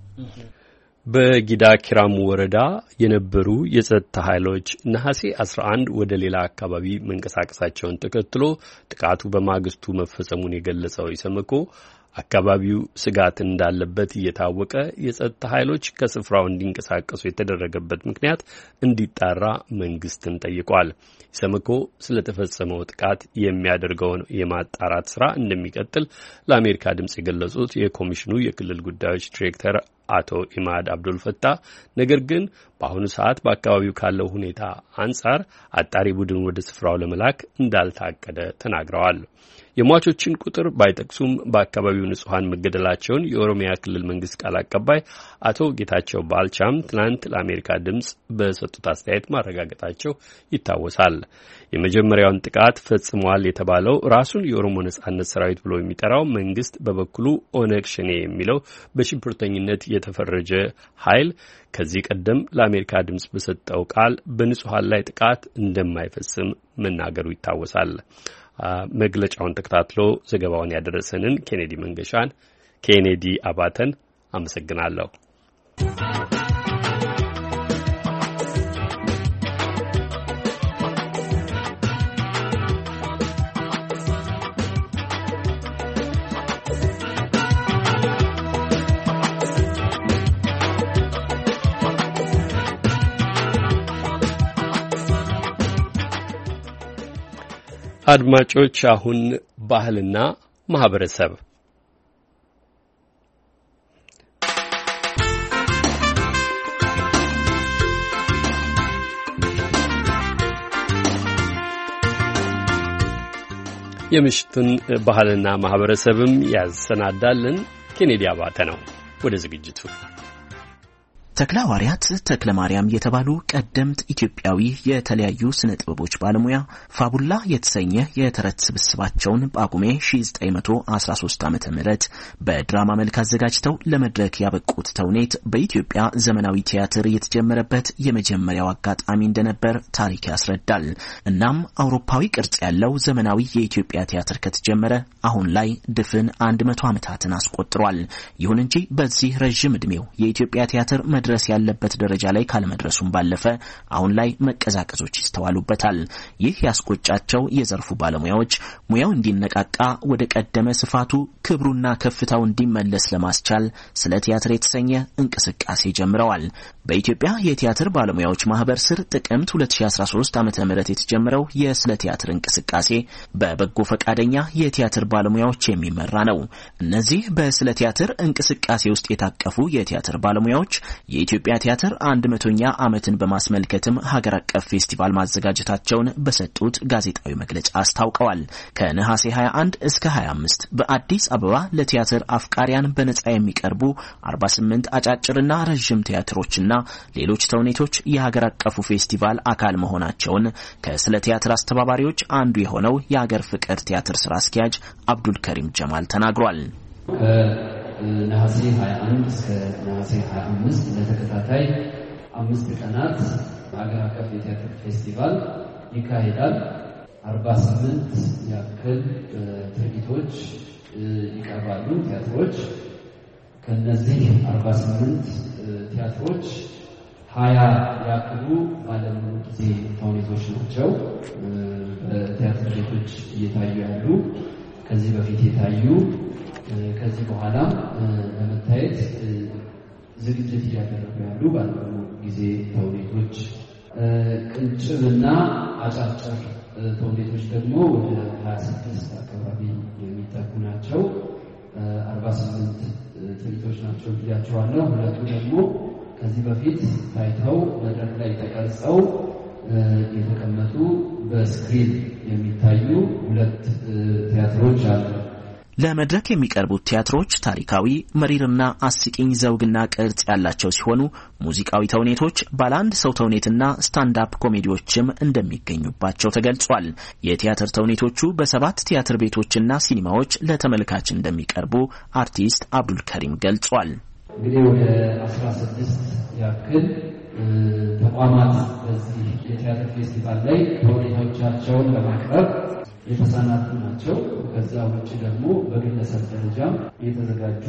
በጊዳ ኪራሙ ወረዳ የነበሩ የጸጥታ ኃይሎች ነሐሴ አስራ አንድ ወደ ሌላ አካባቢ መንቀሳቀሳቸውን ተከትሎ ጥቃቱ በማግስቱ መፈጸሙን የገለጸው ኢሰመኮ አካባቢው ስጋት እንዳለበት እየታወቀ የጸጥታ ኃይሎች ከስፍራው እንዲንቀሳቀሱ የተደረገበት ምክንያት እንዲጣራ መንግስትን ጠይቋል። ኢሰመኮ ስለተፈጸመው ጥቃት የሚያደርገውን የማጣራት ስራ እንደሚቀጥል ለአሜሪካ ድምጽ የገለጹት የኮሚሽኑ የክልል ጉዳዮች ዲሬክተር አቶ ኢማድ አብዱል ፈታ ነገር ግን በአሁኑ ሰዓት በአካባቢው ካለው ሁኔታ አንጻር አጣሪ ቡድን ወደ ስፍራው ለመላክ እንዳልታቀደ ተናግረዋል። የሟቾችን ቁጥር ባይጠቅሱም በአካባቢው ንጹሃን መገደላቸውን የኦሮሚያ ክልል መንግስት ቃል አቀባይ አቶ ጌታቸው ባልቻም ትናንት ለአሜሪካ ድምጽ በሰጡት አስተያየት ማረጋገጣቸው ይታወሳል። የመጀመሪያውን ጥቃት ፈጽሟል የተባለው ራሱን የኦሮሞ ነጻነት ሰራዊት ብሎ የሚጠራው መንግስት በበኩሉ ኦነግ ሸኔ የሚለው በሽብርተኝነት የተፈረጀ ኃይል ከዚህ ቀደም ለአሜሪካ ድምጽ በሰጠው ቃል በንጹሃን ላይ ጥቃት እንደማይፈጽም መናገሩ ይታወሳል። መግለጫውን ተከታትሎ ዘገባውን ያደረሰንን ኬኔዲ መንገሻን ኬኔዲ አባተን አመሰግናለሁ። አድማጮች አሁን ባህልና ማህበረሰብ የምሽቱን ባህልና ማህበረሰብም ያሰናዳልን ኬኔዲ አባተ ነው። ወደ ዝግጅቱ ተክለ ሐዋርያት ተክለ ማርያም የተባሉ ቀደምት ኢትዮጵያዊ የተለያዩ ስነ ጥበቦች ባለሙያ ፋቡላ የተሰኘ የተረት ስብስባቸውን በጳጉሜ ሺህ ዘጠኝ መቶ አስራ ሶስት ዓመተ ምህረት በድራማ መልክ አዘጋጅተው ለመድረክ ያበቁት ተውኔት በኢትዮጵያ ዘመናዊ ቲያትር የተጀመረበት የመጀመሪያው አጋጣሚ እንደነበር ታሪክ ያስረዳል። እናም አውሮፓዊ ቅርጽ ያለው ዘመናዊ የኢትዮጵያ ቲያትር ከተጀመረ አሁን ላይ ድፍን መቶ ዓመታትን አስቆጥሯል። ይሁን እንጂ በዚህ ረጅም ዕድሜው የኢትዮጵያ ቲያትር ድረስ ያለበት ደረጃ ላይ ካልመድረሱም ባለፈ አሁን ላይ መቀዛቀዞች ይስተዋሉበታል። ይህ ያስቆጫቸው የዘርፉ ባለሙያዎች ሙያው እንዲነቃቃ ወደ ቀደመ ስፋቱ ክብሩና ከፍታው እንዲመለስ ለማስቻል ስለ ቲያትር የተሰኘ እንቅስቃሴ ጀምረዋል። በኢትዮጵያ የቲያትር ባለሙያዎች ማህበር ስር ጥቅምት ሁለት ሺህ አስራ ሶስት ዓመተ ምህረት የተጀመረው የስለ ቲያትር እንቅስቃሴ በበጎ ፈቃደኛ የቲያትር ባለሙያዎች የሚመራ ነው። እነዚህ በስለ ቲያትር እንቅስቃሴ ውስጥ የታቀፉ የቲያትር ባለሙያዎች የኢትዮጵያ ቲያትር አንድ መቶኛ ዓመትን በማስመልከትም ሀገር አቀፍ ፌስቲቫል ማዘጋጀታቸውን በሰጡት ጋዜጣዊ መግለጫ አስታውቀዋል። ከነሐሴ ሃያ አንድ እስከ ሃያ አምስት በአዲስ አበባ ለቲያትር አፍቃሪያን በነጻ የሚቀርቡ አርባ ስምንት አጫጭርና ረጅም ቲያትሮችና ሌሎች ተውኔቶች የሀገር አቀፉ ፌስቲቫል አካል መሆናቸውን ከስለ ቲያትር አስተባባሪዎች አንዱ የሆነው የሀገር ፍቅር ቲያትር ስራ አስኪያጅ አብዱል ከሪም ጀማል ተናግሯል። ነሐሴ ሃያ አንድ እስከ ነሐሴ ሃያ አምስት ለተከታታይ አምስት ቀናት ሀገር አቀፍ የቲያትር ፌስቲቫል ይካሄዳል። አርባ ስምንት ያክል ትርኢቶች ይቀርባሉ። ቲያትሮች ከነዚህ አርባ ስምንት ቲያትሮች ሀያ ያክሉ ባለሙሉ ጊዜ ተውኔቶች ናቸው። በቲያትር ቤቶች እየታዩ ያሉ ከዚህ በፊት የታዩ ከዚህ በኋላ ለመታየት ዝግጅት እያደረጉ ያሉ ባለሙሉ ጊዜ ተውኔቶች፣ ቅንጭብና አጫጭር ተውኔቶች ደግሞ ወደ ሀያ ስድስት አካባቢ የሚጠጉ ናቸው። አርባ ስምንት ትርኢቶች ናቸው ብያቸዋለሁ። ሁለቱ ደግሞ ከዚህ በፊት ታይተው መድረክ ላይ ተቀርጸው የተቀመጡ በስክሪን የሚታዩ ሁለት ቲያትሮች አሉ። ለመድረክ የሚቀርቡት ቲያትሮች ታሪካዊ፣ መሪርና አስቂኝ ዘውግና ቅርጽ ያላቸው ሲሆኑ ሙዚቃዊ ተውኔቶች፣ ባለአንድ ሰው ተውኔትና ስታንዳፕ ኮሜዲዎችም እንደሚገኙባቸው ተገልጿል። የቲያትር ተውኔቶቹ በሰባት ቲያትር ቤቶችና ሲኒማዎች ለተመልካች እንደሚቀርቡ አርቲስት አብዱል ከሪም ገልጿል። እንግዲህ ወደ አስራ ስድስት ያክል ተቋማት በዚህ የቲያትር ፌስቲቫል ላይ ተውኔቶቻቸውን ለማቅረብ የተሰናዱ ናቸው። ከዛ ውጭ ደግሞ በግለሰብ ደረጃ የተዘጋጁ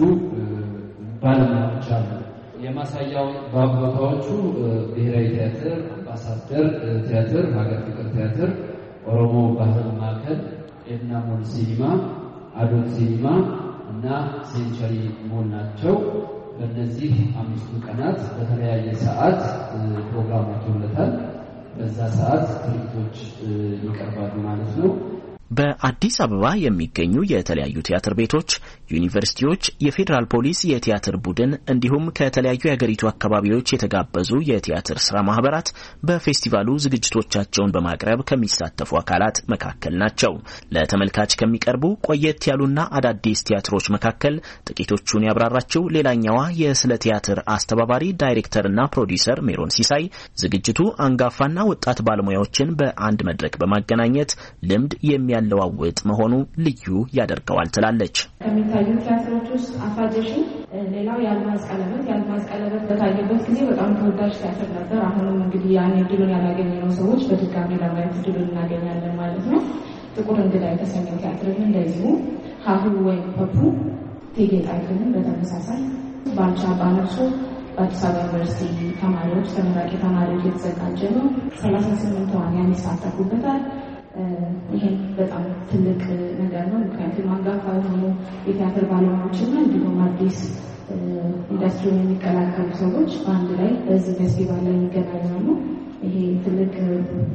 ባለሙያዎች አሉ። የማሳያው ቦታዎቹ ብሔራዊ ቲያትር፣ አምባሳደር ቲያትር፣ ሀገር ፍቅር ቲያትር፣ ኦሮሞ ባህል ማዕከል፣ ኤድና ሞል ሲኒማ፣ አዶት ሲኒማ እና ሴንቸሪ ሞል ናቸው። በእነዚህ አምስቱ ቀናት በተለያየ ሰዓት ፕሮግራም ወጥቶለታል። በዛ ሰዓት ትርኢቶች ይቀርባሉ ማለት ነው። በአዲስ አበባ የሚገኙ የተለያዩ ቲያትር ቤቶች፣ ዩኒቨርሲቲዎች፣ የፌዴራል ፖሊስ የቲያትር ቡድን እንዲሁም ከተለያዩ የሀገሪቱ አካባቢዎች የተጋበዙ የቲያትር ስራ ማህበራት በፌስቲቫሉ ዝግጅቶቻቸውን በማቅረብ ከሚሳተፉ አካላት መካከል ናቸው። ለተመልካች ከሚቀርቡ ቆየት ያሉና አዳዲስ ቲያትሮች መካከል ጥቂቶቹን ያብራራችው ሌላኛዋ የስለ ቲያትር አስተባባሪ ዳይሬክተርና ፕሮዲውሰር ሜሮን ሲሳይ ዝግጅቱ አንጋፋና ወጣት ባለሙያዎችን በአንድ መድረክ በማገናኘት ልምድ የሚያ ያለዋውጥ መሆኑ ልዩ ያደርገዋል ትላለች። ከሚታዩ ቲያትሮች ውስጥ አፋጀሽን ሌላው የአልማዝ ቀለበት የአልማዝ ቀለበት በታየበት ጊዜ በጣም ተወዳጅ ቲያትር ነበር። አሁንም እንግዲህ ያን እድሉን ያላገኘነው ሰዎች በድጋሚ ለማየት እድሉን እናገኛለን ማለት ነው። ጥቁር እንግዳ የተሰኘው ቲያትርን እንደዚሁ፣ ሀሁ ወይም ፐፑ እቴጌ ጣይቱንም በተመሳሳይ፣ ባልቻ አባነፍሶ በአዲስ አበባ ዩኒቨርሲቲ ተማሪዎች ተመራቂ ተማሪዎች የተዘጋጀ ነው። ሰላሳ ስምንት ተዋንያን ይሳተፉበታል። ይሄን በጣም ትልቅ ነገር ነው። ምክንያቱም አንጋፋ የሆኑ የቲያትር ባለሙያዎችና እንዲሁም አዲስ ኢንዱስትሪውን የሚቀላቀሉ ሰዎች በአንድ ላይ በዚህ ፌስቲቫል ላይ ይገናኛሉ። ይሄ ትልቅ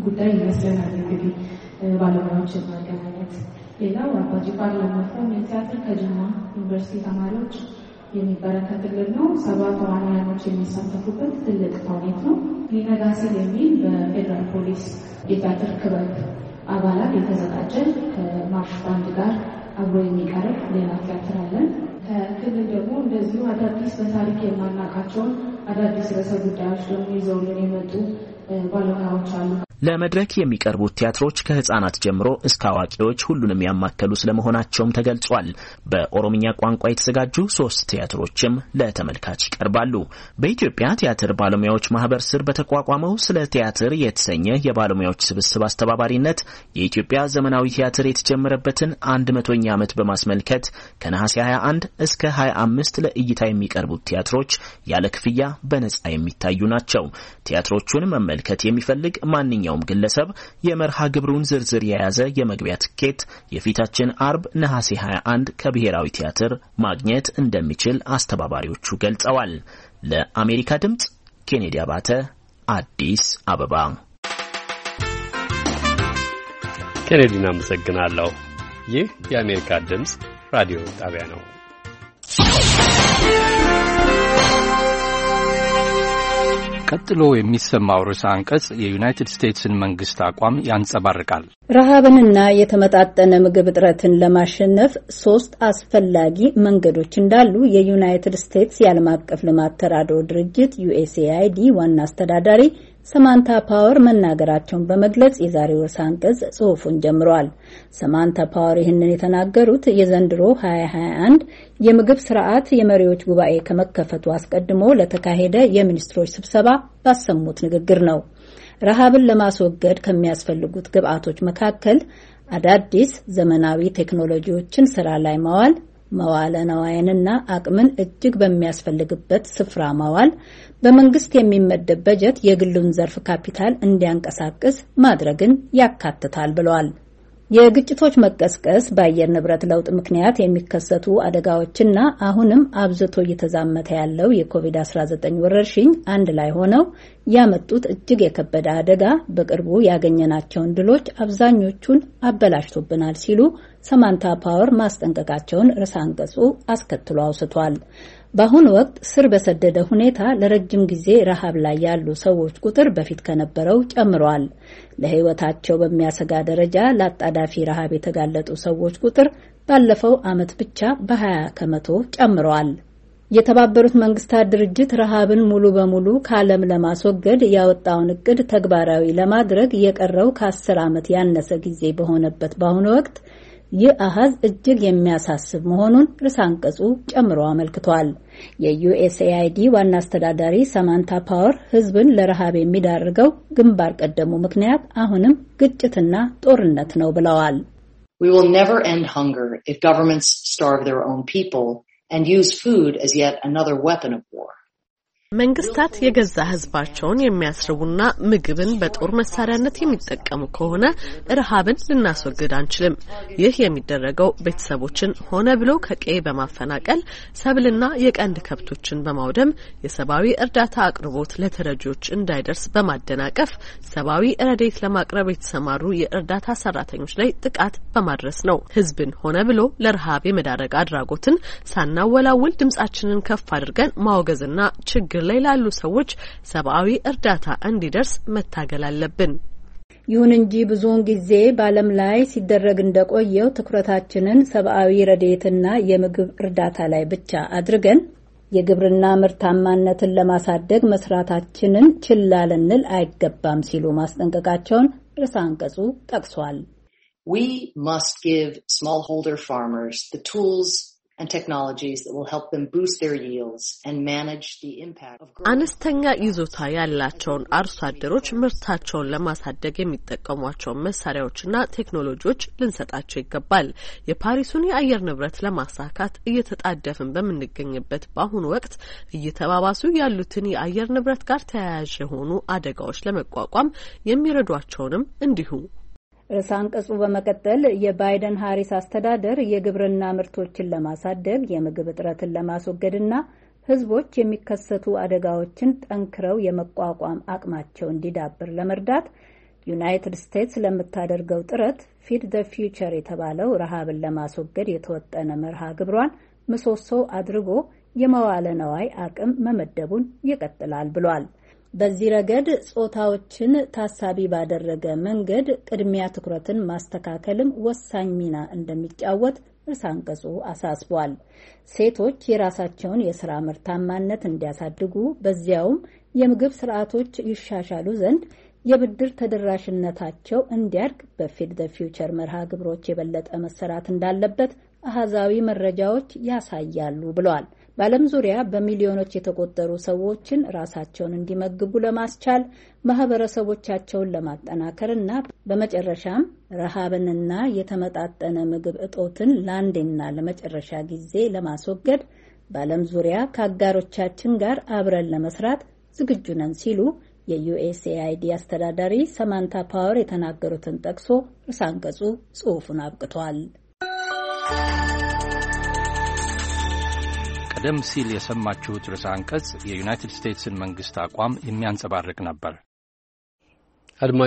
ጉዳይ ይመስለናል እንግዲህ ባለሙያዎችን ማገናኘት። ሌላው አባጅፋር ለማፍረም የቲያትር ከጅማ ዩኒቨርሲቲ ተማሪዎች የሚበረከትልን ነው። ሰባ ተዋናዮች የሚሳተፉበት ትልቅ ተውኔት ነው። ሊነጋ ሲል የሚል በፌዴራል ፖሊስ የቲያትር ክበብ አባላት የተዘጋጀ ከማርሽ ባንድ ጋር አብሮ የሚቀርብ ሌላ ቲያትር አለን። ከክልል ደግሞ እንደዚሁ አዳዲስ በታሪክ የማናውቃቸውን አዳዲስ ርዕሰ ጉዳዮች ደግሞ ይዘውልን የመጡ ባለሙያዎች አሉ። ለመድረክ የሚቀርቡት ቲያትሮች ከህፃናት ጀምሮ እስከ አዋቂዎች ሁሉንም ያማከሉ ስለመሆናቸውም ተገልጿል። በኦሮምኛ ቋንቋ የተዘጋጁ ሶስት ቲያትሮችም ለተመልካች ይቀርባሉ። በኢትዮጵያ ቲያትር ባለሙያዎች ማህበር ስር በተቋቋመው ስለ ቲያትር የተሰኘ የባለሙያዎች ስብስብ አስተባባሪነት የኢትዮጵያ ዘመናዊ ቲያትር የተጀመረበትን አንድ መቶኛ ዓመት በማስመልከት ከነሐሴ ሀያ አንድ እስከ ሀያ አምስት ለእይታ የሚቀርቡት ቲያትሮች ያለ ክፍያ በነጻ የሚታዩ ናቸው። ቲያትሮቹን መመልከት የሚፈልግ ማንኛውም ግለሰብ የመርሃ ግብሩን ዝርዝር የያዘ የመግቢያ ትኬት የፊታችን አርብ ነሐሴ ሀያ አንድ ከብሔራዊ ቲያትር ማግኘት እንደሚችል አስተባባሪዎቹ ገልጸዋል። ለአሜሪካ ድምጽ ኬኔዲ አባተ አዲስ አበባ። ኬኔዲን አመሰግናለሁ። ይህ የአሜሪካ ድምጽ ራዲዮ ጣቢያ ነው። ቀጥሎ የሚሰማው ርዕሰ አንቀጽ የዩናይትድ ስቴትስን መንግስት አቋም ያንጸባርቃል። ረሃብንና የተመጣጠነ ምግብ እጥረትን ለማሸነፍ ሶስት አስፈላጊ መንገዶች እንዳሉ የዩናይትድ ስቴትስ የዓለም አቀፍ ልማት ተራድኦ ድርጅት ዩኤስኤአይዲ ዋና አስተዳዳሪ ሰማንታ ፓወር መናገራቸውን በመግለጽ የዛሬው ርዕሰ አንቀጽ ጽሑፉን ጀምሯል። ሰማንታ ፓወር ይህንን የተናገሩት የዘንድሮ ሀያ ሀያ አንድ የምግብ ስርዓት የመሪዎች ጉባኤ ከመከፈቱ አስቀድሞ ለተካሄደ የሚኒስትሮች ስብሰባ ባሰሙት ንግግር ነው። ረሃብን ለማስወገድ ከሚያስፈልጉት ግብአቶች መካከል አዳዲስ ዘመናዊ ቴክኖሎጂዎችን ስራ ላይ ማዋል፣ መዋለ ነዋይንና አቅምን እጅግ በሚያስፈልግበት ስፍራ ማዋል፣ በመንግስት የሚመደብ በጀት የግሉን ዘርፍ ካፒታል እንዲያንቀሳቅስ ማድረግን ያካትታል ብለዋል። የግጭቶች መቀስቀስ፣ በአየር ንብረት ለውጥ ምክንያት የሚከሰቱ አደጋዎችና አሁንም አብዝቶ እየተዛመተ ያለው የኮቪድ አስራ ዘጠኝ ወረርሽኝ አንድ ላይ ሆነው ያመጡት እጅግ የከበደ አደጋ በቅርቡ ያገኘናቸውን ድሎች አብዛኞቹን አበላሽቶብናል ሲሉ ሰማንታ ፓወር ማስጠንቀቃቸውን ርዕሰ አንቀጹ አስከትሎ አውስቷል። በአሁኑ ወቅት ስር በሰደደ ሁኔታ ለረጅም ጊዜ ረሃብ ላይ ያሉ ሰዎች ቁጥር በፊት ከነበረው ጨምሯል። ለሕይወታቸው በሚያሰጋ ደረጃ ለአጣዳፊ ረሃብ የተጋለጡ ሰዎች ቁጥር ባለፈው ዓመት ብቻ በሀያ ከመቶ ጨምሯል። የተባበሩት መንግስታት ድርጅት ረሃብን ሙሉ በሙሉ ከዓለም ለማስወገድ ያወጣውን እቅድ ተግባራዊ ለማድረግ የቀረው ከአስር ዓመት ያነሰ ጊዜ በሆነበት በአሁኑ ወቅት ይህ አሃዝ እጅግ የሚያሳስብ መሆኑን ርዕሰ አንቀጹ ጨምሮ አመልክቷል። የዩኤስኤአይዲ ዋና አስተዳዳሪ ሰማንታ ፓወር ሕዝብን ለረሃብ የሚዳርገው ግንባር ቀደሙ ምክንያት አሁንም ግጭትና ጦርነት ነው ብለዋል። We will never end hunger if governments starve their own people and use food as yet another weapon of war. መንግስታት የገዛ ህዝባቸውን የሚያስርቡና ምግብን በጦር መሳሪያነት የሚጠቀሙ ከሆነ ረሃብን ልናስወግድ አንችልም። ይህ የሚደረገው ቤተሰቦችን ሆነ ብሎ ከቀዬ በማፈናቀል ሰብልና የቀንድ ከብቶችን በማውደም የሰብአዊ እርዳታ አቅርቦት ለተረጂዎች እንዳይደርስ በማደናቀፍ ሰብአዊ ረድኤት ለማቅረብ የተሰማሩ የእርዳታ ሰራተኞች ላይ ጥቃት በማድረስ ነው። ህዝብን ሆነ ብሎ ለረሃብ የመዳረግ አድራጎትን ሳናወላውል ድምጻችንን ከፍ አድርገን ማውገዝና ችግር ላይ ላሉ ሰዎች ሰብአዊ እርዳታ እንዲደርስ መታገል አለብን። ይሁን እንጂ ብዙውን ጊዜ በዓለም ላይ ሲደረግ እንደቆየው ትኩረታችንን ሰብአዊ ረድኤትና የምግብ እርዳታ ላይ ብቻ አድርገን የግብርና ምርታማነትን ለማሳደግ መስራታችንን ችላ ልንል አይገባም ሲሉ ማስጠንቀቃቸውን ርዕሰ አንቀጹ ጠቅሷል። We must give smallholder farmers the tools and technologies that will help them boost their yields and manage the impact of አነስተኛ ይዞታ ያላቸውን አርሶ አደሮች ምርታቸውን ለማሳደግ የሚጠቀሟቸውን መሳሪያዎችና ቴክኖሎጂዎች ልንሰጣቸው ይገባል። የፓሪሱን የአየር ንብረት ለማሳካት እየተጣደፍን በምንገኝበት በአሁኑ ወቅት እየተባባሱ ያሉትን የአየር ንብረት ጋር ተያያዥ የሆኑ አደጋዎች ለመቋቋም የሚረዷቸውንም እንዲሁ። ርዕሰ አንቀጹ በመቀጠል የባይደን ሃሪስ አስተዳደር የግብርና ምርቶችን ለማሳደግ የምግብ እጥረትን ለማስወገድና ሕዝቦች የሚከሰቱ አደጋዎችን ጠንክረው የመቋቋም አቅማቸው እንዲዳብር ለመርዳት ዩናይትድ ስቴትስ ለምታደርገው ጥረት ፊድ ዘ ፊውቸር የተባለው ረሃብን ለማስወገድ የተወጠነ መርሃ ግብሯን ምሰሶ አድርጎ የመዋለ ነዋይ አቅም መመደቡን ይቀጥላል ብሏል። በዚህ ረገድ ጾታዎችን ታሳቢ ባደረገ መንገድ ቅድሚያ ትኩረትን ማስተካከልም ወሳኝ ሚና እንደሚጫወት ርዕሰ አንቀጹ አሳስቧል። ሴቶች የራሳቸውን የሥራ ምርታማነት እንዲያሳድጉ በዚያውም የምግብ ስርዓቶች ይሻሻሉ ዘንድ የብድር ተደራሽነታቸው እንዲያድግ በፊድ ዘ ፊውቸር መርሃ ግብሮች የበለጠ መሰራት እንዳለበት አሃዛዊ መረጃዎች ያሳያሉ ብለዋል። በዓለም ዙሪያ በሚሊዮኖች የተቆጠሩ ሰዎችን ራሳቸውን እንዲመግቡ ለማስቻል ማህበረሰቦቻቸውን ለማጠናከርና በመጨረሻም ረሃብንና የተመጣጠነ ምግብ እጦትን ለአንዴና ለመጨረሻ ጊዜ ለማስወገድ በዓለም ዙሪያ ከአጋሮቻችን ጋር አብረን ለመስራት ዝግጁ ነን ሲሉ የዩኤስኤአይዲ አስተዳዳሪ ሰማንታ ፓወር የተናገሩትን ጠቅሶ ርዕሰ አንቀጹ ጽሑፉን አብቅቷል። ቀደም ሲል የሰማችሁት ርዕሰ አንቀጽ የዩናይትድ ስቴትስን መንግስት አቋም የሚያንጸባርቅ ነበር።